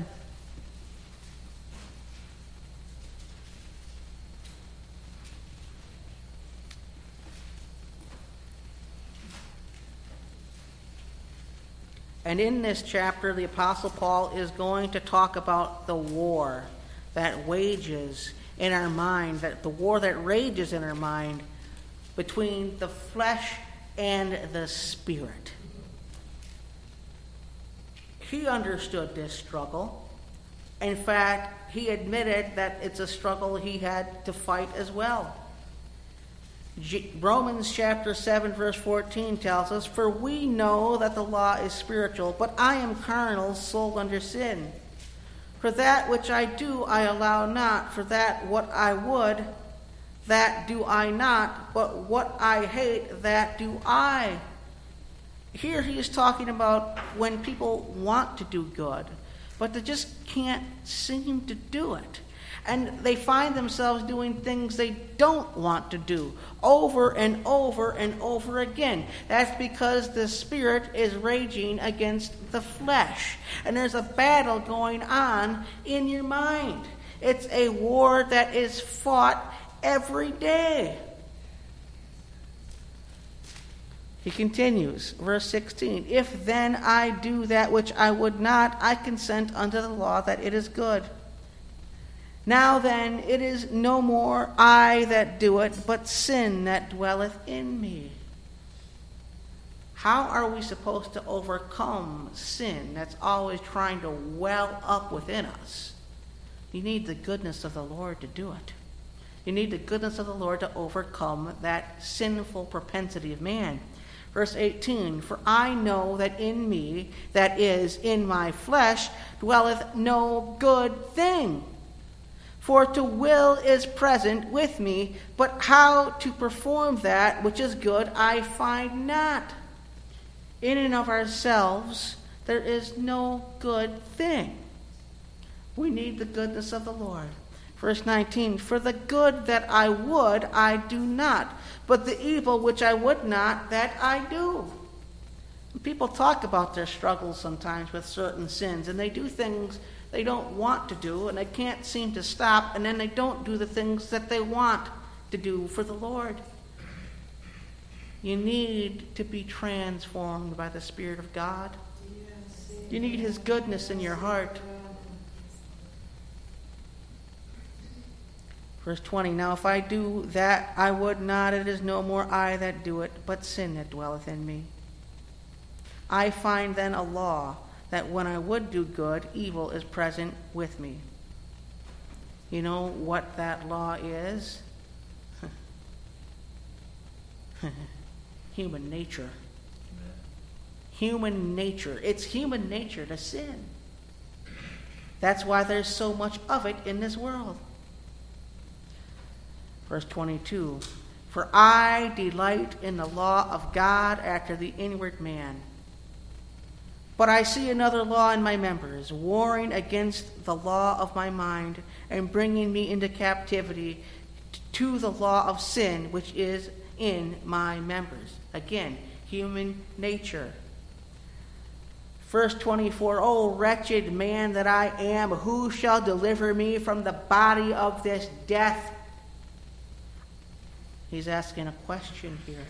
And in this chapter, the Apostle Paul is going to talk about the war that wages in our mind, that the war that rages in our mind between the flesh and the spirit. He understood this struggle. In fact, he admitted that it's a struggle he had to fight as well. G- Romans chapter seven verse fourteen tells us, "For we know that the law is spiritual, but I am carnal, sold under sin. For that which I do I allow not, for that what I would, that do I not, but what I hate, that do I." Here he is talking about when people want to do good, but they just can't seem to do it. And they find themselves doing things they don't want to do over and over and over again. That's because the spirit is raging against the flesh. And there's a battle going on in your mind. It's a war that is fought every day. He continues, verse sixteen, "If then I do that which I would not, I consent unto the law that it is good. Now then, it is no more I that do it, but sin that dwelleth in me." How are we supposed to overcome sin that's always trying to well up within us? You need the goodness of the Lord to do it. You need the goodness of the Lord to overcome that sinful propensity of man. Verse eighteen, "For I know that in me, that is, in my flesh, dwelleth no good thing. For to will is present with me, but how to perform that which is good I find not. In and of ourselves there is no good thing." We need the goodness of the Lord. Verse nineteen, "For the good that I would I do not, but the evil which I would not, that I do." People talk about their struggles sometimes with certain sins, and they do things they don't want to do, and they can't seem to stop, and then they don't do the things that they want to do for the Lord. You need to be transformed by the Spirit of God. You need His goodness in your heart. Verse twenty, "Now if I do that I would not, it is no more I that do it, but sin that dwelleth in me. I find then a law, that when I would do good, evil is present with me." You know what that law is? Human nature. Human nature. It's human nature to sin. That's why there's so much of it in this world. Verse twenty-two, "For I delight in the law of God after the inward man. But I see another law in my members, warring against the law of my mind, and bringing me into captivity to the law of sin which is in my members." Again, human nature. Verse twenty-four, "O wretched man that I am, who shall deliver me from the body of this death?" He's asking a question here.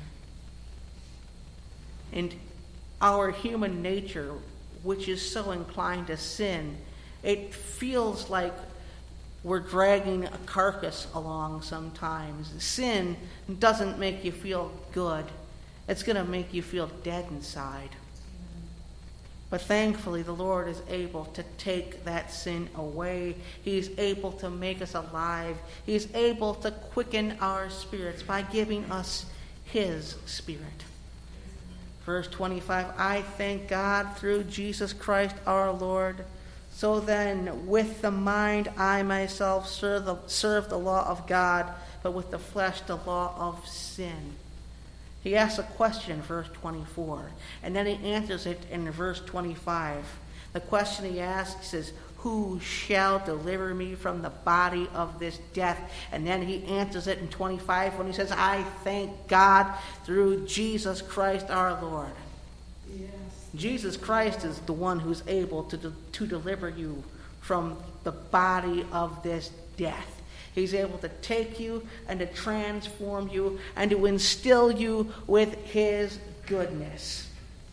And our human nature, which is so inclined to sin, it feels like we're dragging a carcass along sometimes. Sin doesn't make you feel good. It's going to make you feel dead inside. But thankfully, the Lord is able to take that sin away. He's able to make us alive. He's able to quicken our spirits by giving us His Spirit. Verse twenty-five, "I thank God through Jesus Christ our Lord. So then, with the mind I myself serve the, serve the law of God, but with the flesh the law of sin." He asks a question in verse twenty-four, and then he answers it in verse twenty-five. The question he asks is, "Who shall deliver me from the body of this death?" And then he answers it in twenty-five when he says, "I thank God through Jesus Christ our Lord." Yes. Jesus Christ is the one who's able to, de- to deliver you from the body of this death. He's able to take you and to transform you and to instill you with His goodness.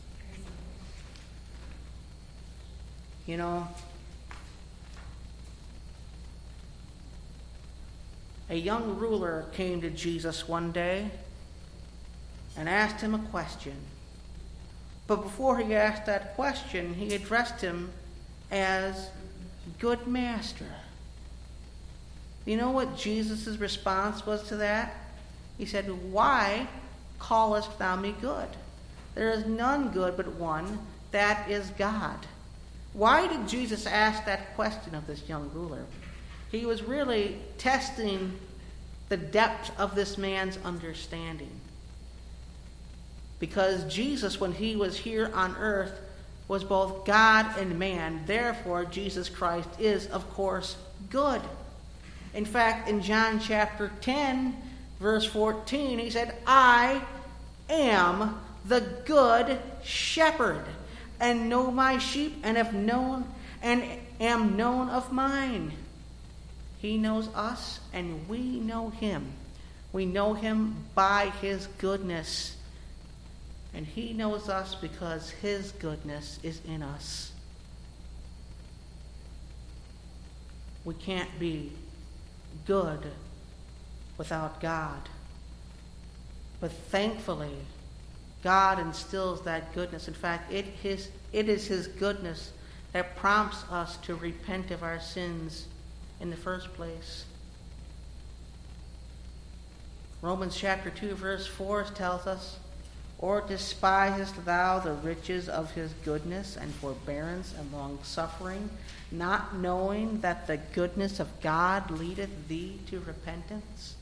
You know, a young ruler came to Jesus one day and asked Him a question. But before he asked that question, he addressed Him as "Good Master." You know what Jesus' response was to that? He said, "Why callest thou me good? There is none good but one, that is God." Why did Jesus ask that question of this young ruler? He was really testing the depth of this man's understanding. Because Jesus, when he was here on earth, was both God and man. Therefore, Jesus Christ is, of course, good. In fact, in John chapter ten, verse fourteen, he said, "I am the good shepherd, and know my sheep, and have known and am known of mine." He knows us, and we know him. We know him by his goodness. And he knows us because his goodness is in us. We can't be good without God. But thankfully, God instills that goodness. In fact, it, his, it is his goodness that prompts us to repent of our sins in the first place. Romans chapter two, verse four tells us, "Or despisest thou the riches of his goodness and forbearance and long-suffering, not knowing that the goodness of God leadeth thee to repentance?"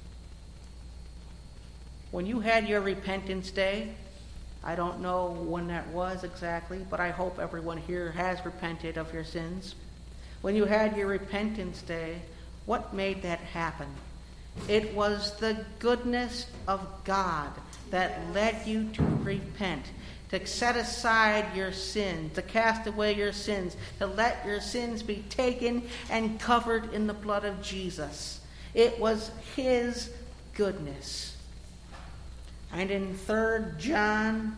When you had your repentance day, I don't know when that was exactly, but I hope everyone here has repented of your sins. When you had your repentance day, what made that happen? It was the goodness of God that led you to repent, to set aside your sins, to cast away your sins, to let your sins be taken and covered in the blood of Jesus. It was his goodness. And in Third John,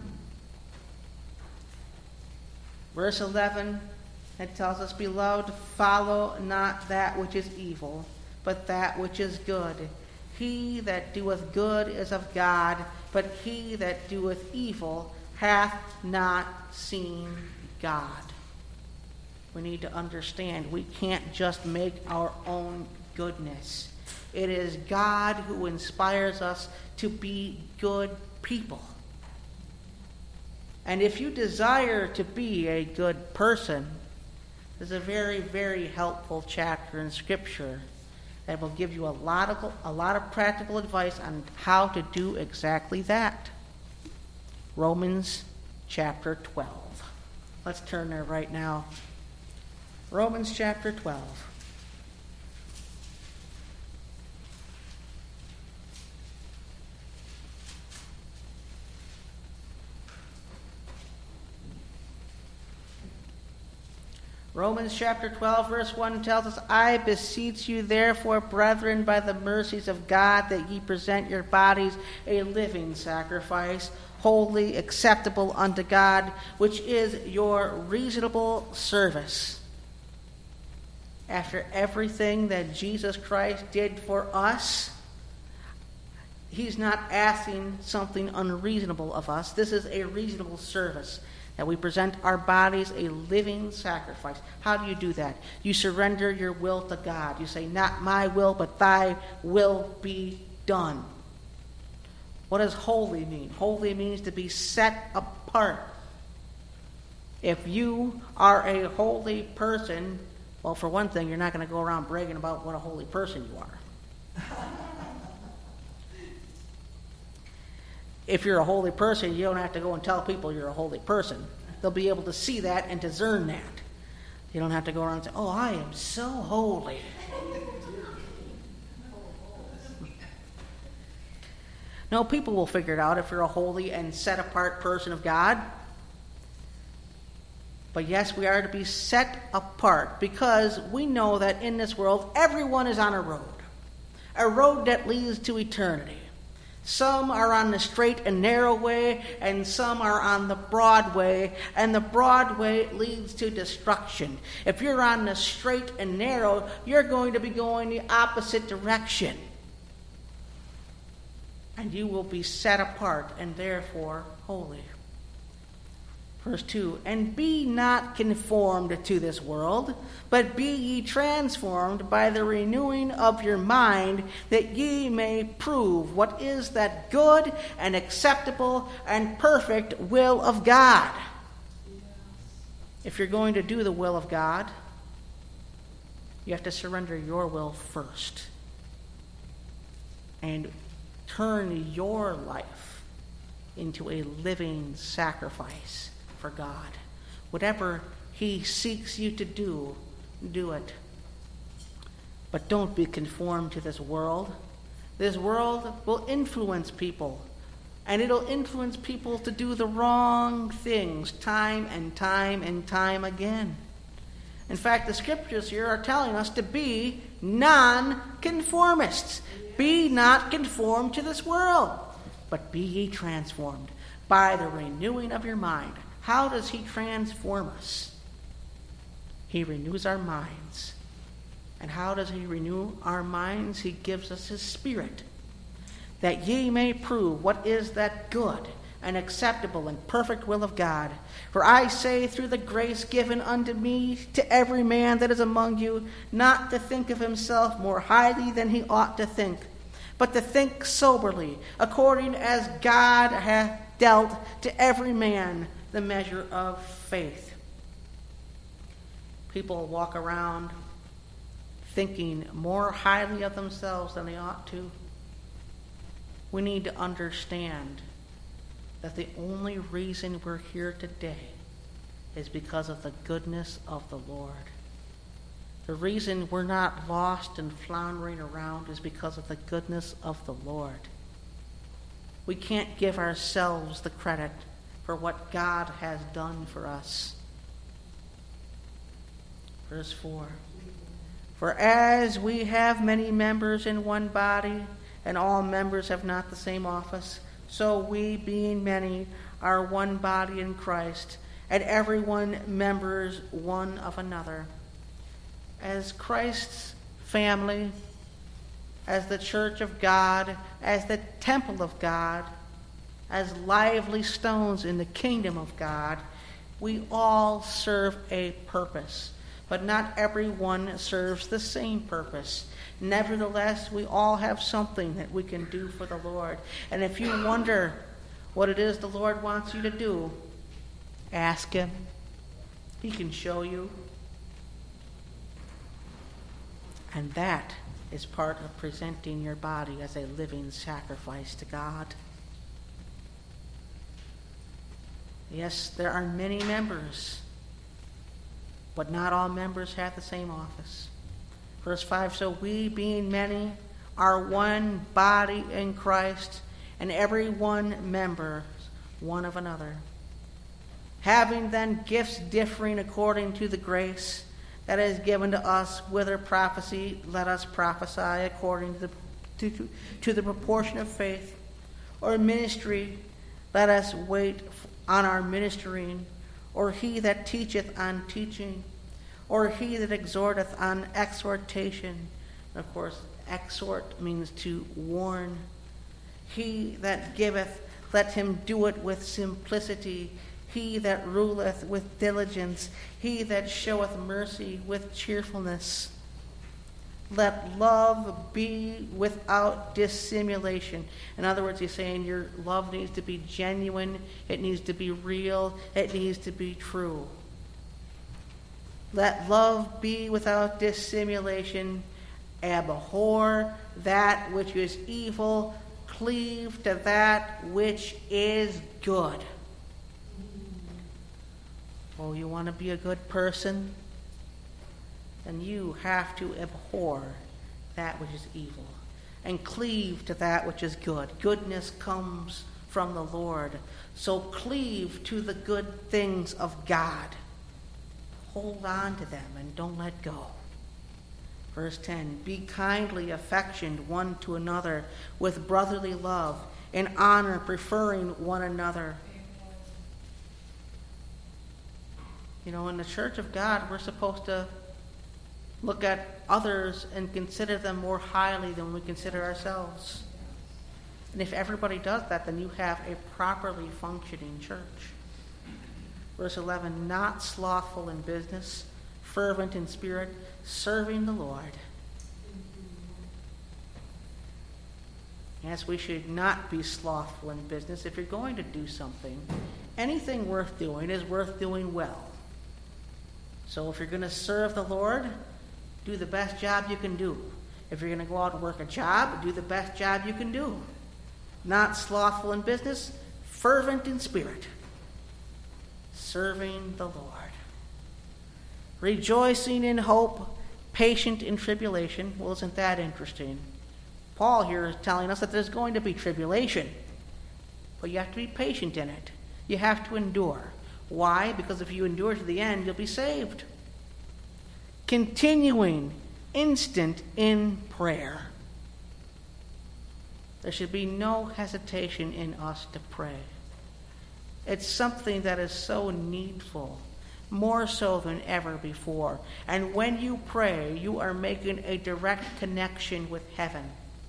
verse eleven, it tells us, "Beloved, follow not that which is evil, but that which is good. He that doeth good is of God, but he that doeth evil hath not seen God." We need to understand we can't just make our own goodness. It is God who inspires us to be good people. And if you desire to be a good person, there's a very, very helpful chapter in Scripture that will give you a lot of a lot of practical advice on how to do exactly that. Romans chapter twelve. Let's turn there right now. Romans chapter twelve. Romans chapter twelve, verse one tells us, "I beseech you, therefore, brethren, by the mercies of God, that ye present your bodies a living sacrifice, holy, acceptable unto God, which is your reasonable service." After everything that Jesus Christ did for us, he's not asking something unreasonable of us. This is a reasonable service, that we present our bodies a living sacrifice. How do you do that? You surrender your will to God. You say, "Not my will, but thy will be done." What does holy mean? Holy means to be set apart. If you are a holy person, well, for one thing, you're not going to go around bragging about what a holy person you are. If you're a holy person, you don't have to go and tell people you're a holy person. They'll be able to see that and discern that. You don't have to go around and say, "Oh, I am so holy." No, people will figure it out if you're a holy and set-apart person of God. But yes, we are to be set apart because we know that in this world, everyone is on a road. A road that leads to eternity. Some are on the straight and narrow way, and some are on the broad way, and the broad way leads to destruction. If you're on the straight and narrow, you're going to be going the opposite direction. And you will be set apart and therefore holy. Verse two, and be not conformed to this world, but be ye transformed by the renewing of your mind, that ye may prove what is that good and acceptable and perfect will of God. If you're going to do the will of God, you have to surrender your will first and turn your life into a living sacrifice for God. Whatever he seeks you to do, do it. But don't be conformed to this world. This world will influence people, and it'll influence people to do the wrong things time and time and time again. In fact, the scriptures here are telling us to be non-conformists. Be not conformed to this world, but be ye transformed by the renewing of your mind. How does he transform us? He renews our minds. And how does he renew our minds? He gives us his Spirit, that ye may prove what is that good and acceptable and perfect will of God. For I say, through the grace given unto me, to every man that is among you, not to think of himself more highly than he ought to think, but to think soberly, according as God hath dealt to every man the measure of faith. People walk around thinking more highly of themselves than they ought to. We need to understand that the only reason we're here today is because of the goodness of the Lord. The reason we're not lost and floundering around is because of the goodness of the Lord. We can't give ourselves the credit for what God has done for us. Verse four. For as we have many members in one body, and all members have not the same office, so we, being many, are one body in Christ, and every one members one of another. As Christ's family, as the church of God, as the temple of God, as lively stones in the kingdom of God, we all serve a purpose. But not everyone serves the same purpose. Nevertheless, we all have something that we can do for the Lord. And if you wonder what it is the Lord wants you to do, ask him. He can show you. And that is part of presenting your body as a living sacrifice to God. Yes, there are many members, but not all members have the same office. Verse five, so we, being many, are one body in Christ, and every one member one of another. Having then gifts differing according to the grace that is given to us, whether prophecy, let us prophesy according to the, to, to the proportion of faith, or ministry, let us wait on our ministering, or he that teacheth on teaching, or he that exhorteth on exhortation. And of course, exhort means to warn. He that giveth, let him do it with simplicity. He that ruleth with diligence. He that showeth mercy with cheerfulness. Let love be without dissimulation. In other words, he's saying your love needs to be genuine, it needs to be real, it needs to be true. Let love be without dissimulation. Abhor that which is evil, cleave to that which is good. Oh, you want to be a good person? Then you have to abhor that which is evil and cleave to that which is good. Goodness comes from the Lord. So cleave to the good things of God. Hold on to them and don't let go. Verse ten, be kindly affectioned one to another with brotherly love, in honor preferring one another. You know, in the church of God, we're supposed to look at others and consider them more highly than we consider ourselves. And if everybody does that, then you have a properly functioning church. Verse eleven, not slothful in business, fervent in spirit, serving the Lord. Yes, we should not be slothful in business. If you're going to do something, anything worth doing is worth doing well. So if you're going to serve the Lord, do the best job you can do. If you're going to go out and work a job, do the best job you can do. Not slothful in business, fervent in spirit, serving the Lord. Rejoicing in hope, patient in tribulation. Well, isn't that interesting? Paul here is telling us that there's going to be tribulation, but you have to be patient in it. You have to endure. Why? Because if you endure to the end, you'll be saved. Continuing, instant in prayer. There should be no hesitation in us to pray. It's something that is so needful, more so than ever before. And when you pray, you are making a direct connection with heaven,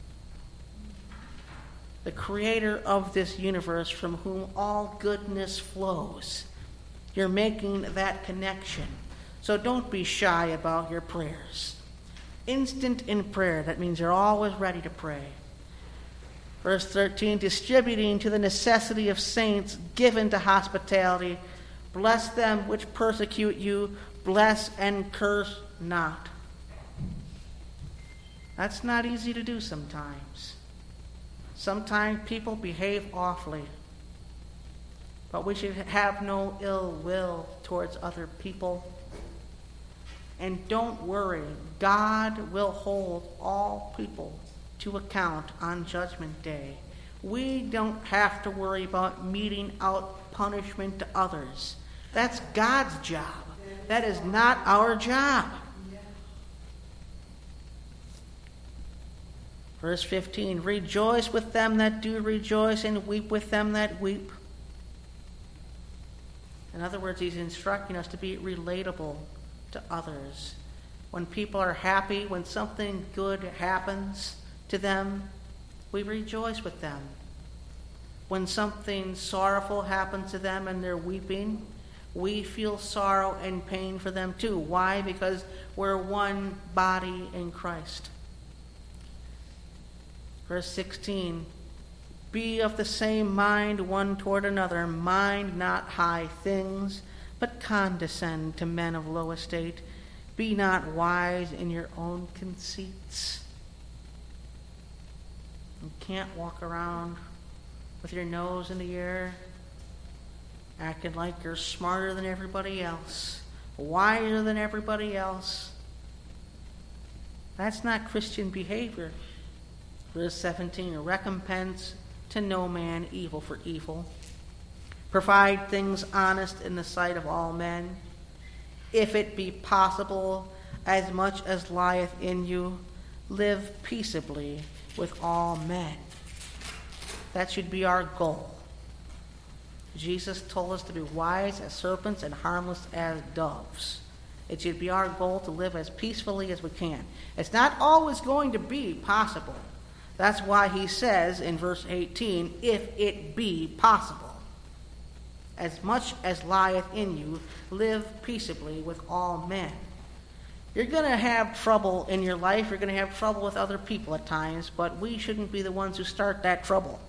the creator of this universe from whom all goodness flows. You're making that connection. So don't be shy about your prayers. Instant in prayer, that means you're always ready to pray. Verse thirteen, distributing to the necessity of saints, given to hospitality. Bless them which persecute you, bless and curse not. That's not easy to do sometimes. Sometimes people behave awfully, but we should have no ill will towards other people. And don't worry, God will hold all people to account on Judgment Day. We don't have to worry about meting out punishment to others. That's God's job. That is not our job. Verse fifteen, rejoice with them that do rejoice and weep with them that weep. In other words, he's instructing us to be relatable to others. When people are happy, when something good happens to them, we rejoice with them. When something sorrowful happens to them and they're weeping, we feel sorrow and pain for them too. Why? Because we're one body in Christ. Verse sixteen, be of the same mind one toward another. Mind not high things, but condescend to men of low estate. Be not wise in your own conceits. You can't walk around with your nose in the air, acting like you're smarter than everybody else, wiser than everybody else. That's not Christian behavior. Verse seventeen, recompense to no man evil for evil. Provide things honest in the sight of all men. If it be possible, as much as lieth in you, live peaceably with all men. That should be our goal. Jesus told us to be wise as serpents and harmless as doves. It should be our goal to live as peacefully as we can. It's not always going to be possible. That's why he says in verse eighteen, if it be possible. As much as lieth in you, live peaceably with all men. You're going to have trouble in your life. You're going to have trouble with other people at times, but we shouldn't be the ones who start that trouble.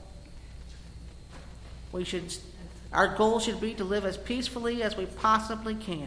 We should, our goal should be to live as peacefully as we possibly can.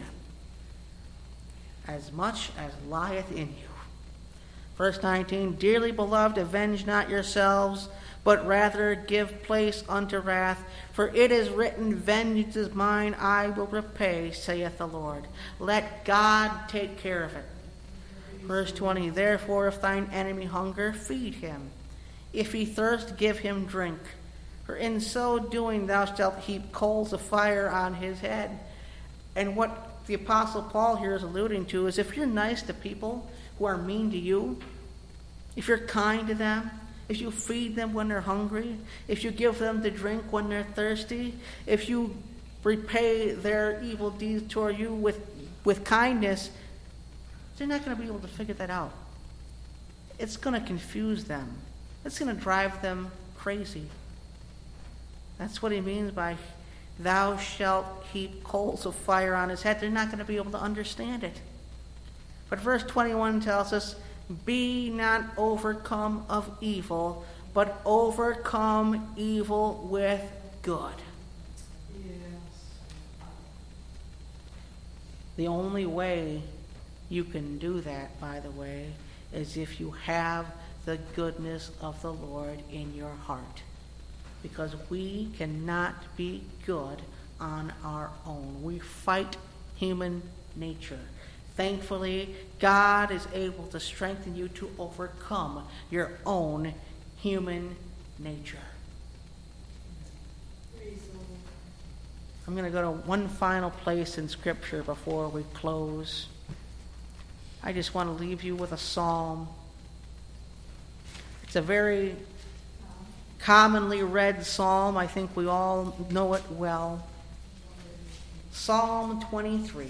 As much as lieth in you. Verse nineteen, dearly beloved, avenge not yourselves, but rather give place unto wrath. For it is written, vengeance is mine, I will repay, saith the Lord. Let God take care of it. Verse twenty, therefore if thine enemy hunger, feed him. If he thirst, give him drink. For in so doing thou shalt heap coals of fire on his head. And what the Apostle Paul here is alluding to is if you're nice to people who are mean to you, if you're kind to them, if you feed them when they're hungry, if you give them to drink when they're thirsty, if you repay their evil deeds toward you with, with kindness, they're not going to be able to figure that out. It's going to confuse them. It's going to drive them crazy. That's what he means by thou shalt heap coals of fire on his head. They're not going to be able to understand it. But verse twenty-one tells us, be not overcome of evil, but overcome evil with good. Yes. The only way you can do that, by the way, is if you have the goodness of the Lord in your heart. Because we cannot be good on our own. We fight human nature. Thankfully, God is able to strengthen you to overcome your own human nature. Praise the Lord. I'm going to go to one final place in Scripture before we close. I just want to leave you with a psalm. It's a very commonly read psalm. I think we all know it well. Psalm twenty-three.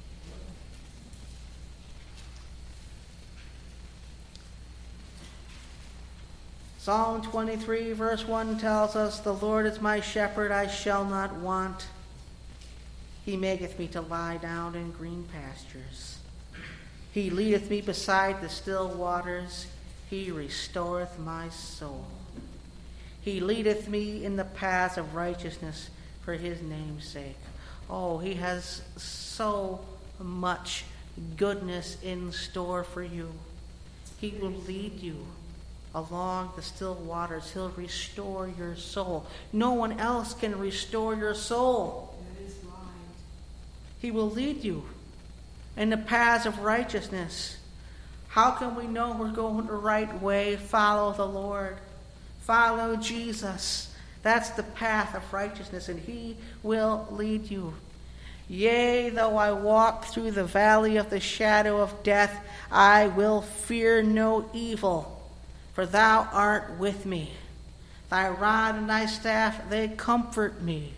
Psalm twenty-three, verse one tells us, the Lord is my shepherd, I shall not want. He maketh me to lie down in green pastures. He leadeth me beside the still waters. He restoreth my soul. He leadeth me in the paths of righteousness for his name's sake. Oh, he has so much goodness in store for you. He will lead you along the still waters. He'll restore your soul. No one else can restore your soul. That is right. He will lead you in the paths of righteousness. How can we know we're going the right way? Follow the Lord. Follow Jesus. That's the path of righteousness, and he will lead you. Yea, though I walk through the valley of the shadow of death, I will fear no evil, for thou art with me. Thy rod and thy staff, they comfort me.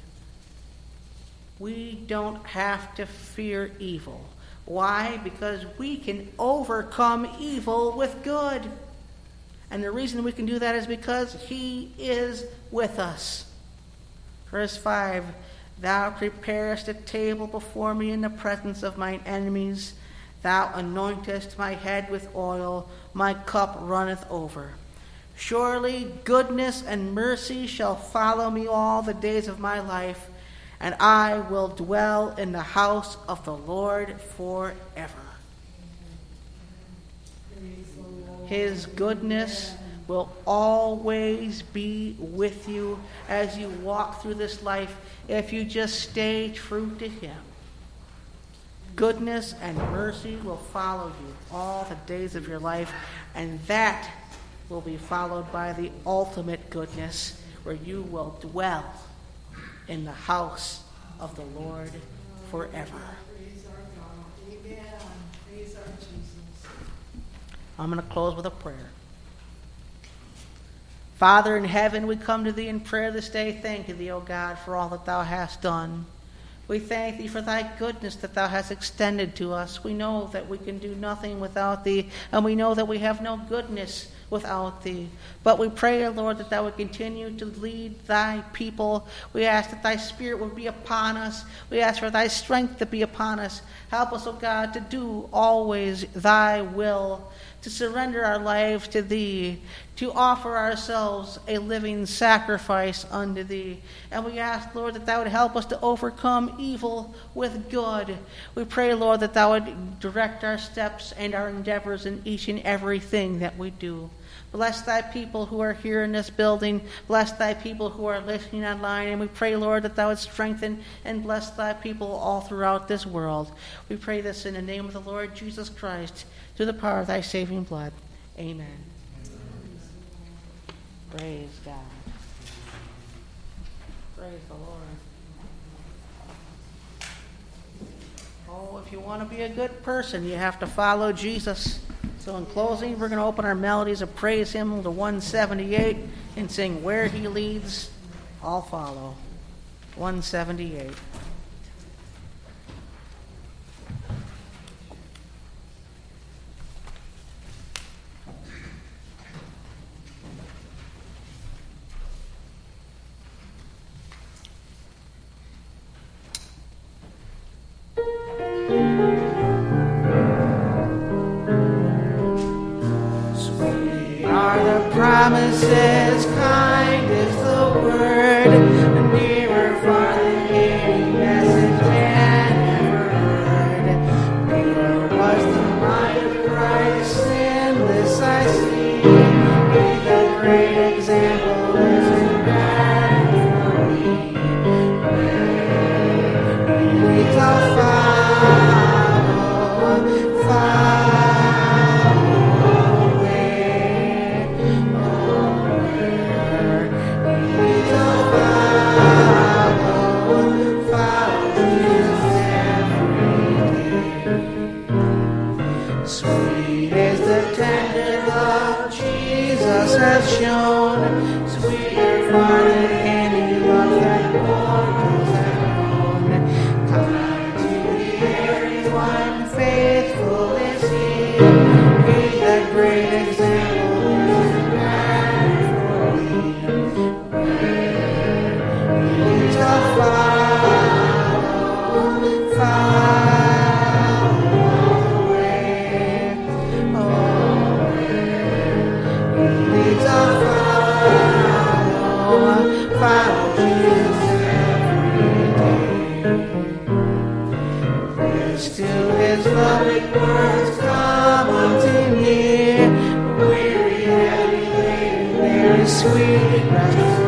We don't have to fear evil. Why? Because we can overcome evil with good. And the reason we can do that is because he is with us. Verse five, thou preparest a table before me in the presence of mine enemies. Thou anointest my head with oil, my cup runneth over. Surely goodness and mercy shall follow me all the days of my life, and I will dwell in the house of the Lord forever. Praise the Lord. His goodness will always be with you as you walk through this life if you just stay true to him. Goodness and mercy will follow you all the days of your life, and that will be followed by the ultimate goodness where you will dwell in the house of the Lord forever. Praise our God. Amen. Praise our Jesus. I'm going to close with a prayer. Father in heaven, we come to thee in prayer this day, thanking thee, O God, for all that thou hast done. We thank thee for thy goodness that thou hast extended to us. We know that we can do nothing without thee, and we know that we have no goodness without thee. But we pray, Lord, that thou would continue to lead thy people. We ask that thy spirit would be upon us. We ask for thy strength to be upon us. Help us, O God, to do always thy will, to surrender our lives to thee, to offer ourselves a living sacrifice unto thee. And we ask, Lord, that thou would help us to overcome evil with good. We pray, Lord, that thou would direct our steps and our endeavors in each and everything that we do. Bless thy people who are here in this building. Bless thy people who are listening online. And we pray, Lord, that thou would strengthen and bless thy people all throughout this world. We pray this in the name of the Lord Jesus Christ, through the power of thy saving blood. Amen. Praise God. Praise the Lord. Oh, if you want to be a good person, you have to follow Jesus. So in closing, we're going to open our melodies of praise hymn to one seventy-eight and sing Where He Leads, I'll Follow. one seventy-eight. Sweet are the promises, kind is the word, nearer far than any message man ever heard. Pure was the mind of Christ, in this I see, the great example is in God for me. Leads I'll follow, follow where, oh, where leads I'll follow, follow Jesus every day. Sweet is the tender love Jesus has shown, sweeter far than any love that mortals have known. Kind to everyone, faithful is He. He that great example is God for me. Leads I'll follow, follow where, oh, where leads I'll follow, follow Jesus every day. To His loving words, come unto me, weary, heavy laden, there is sweet rest.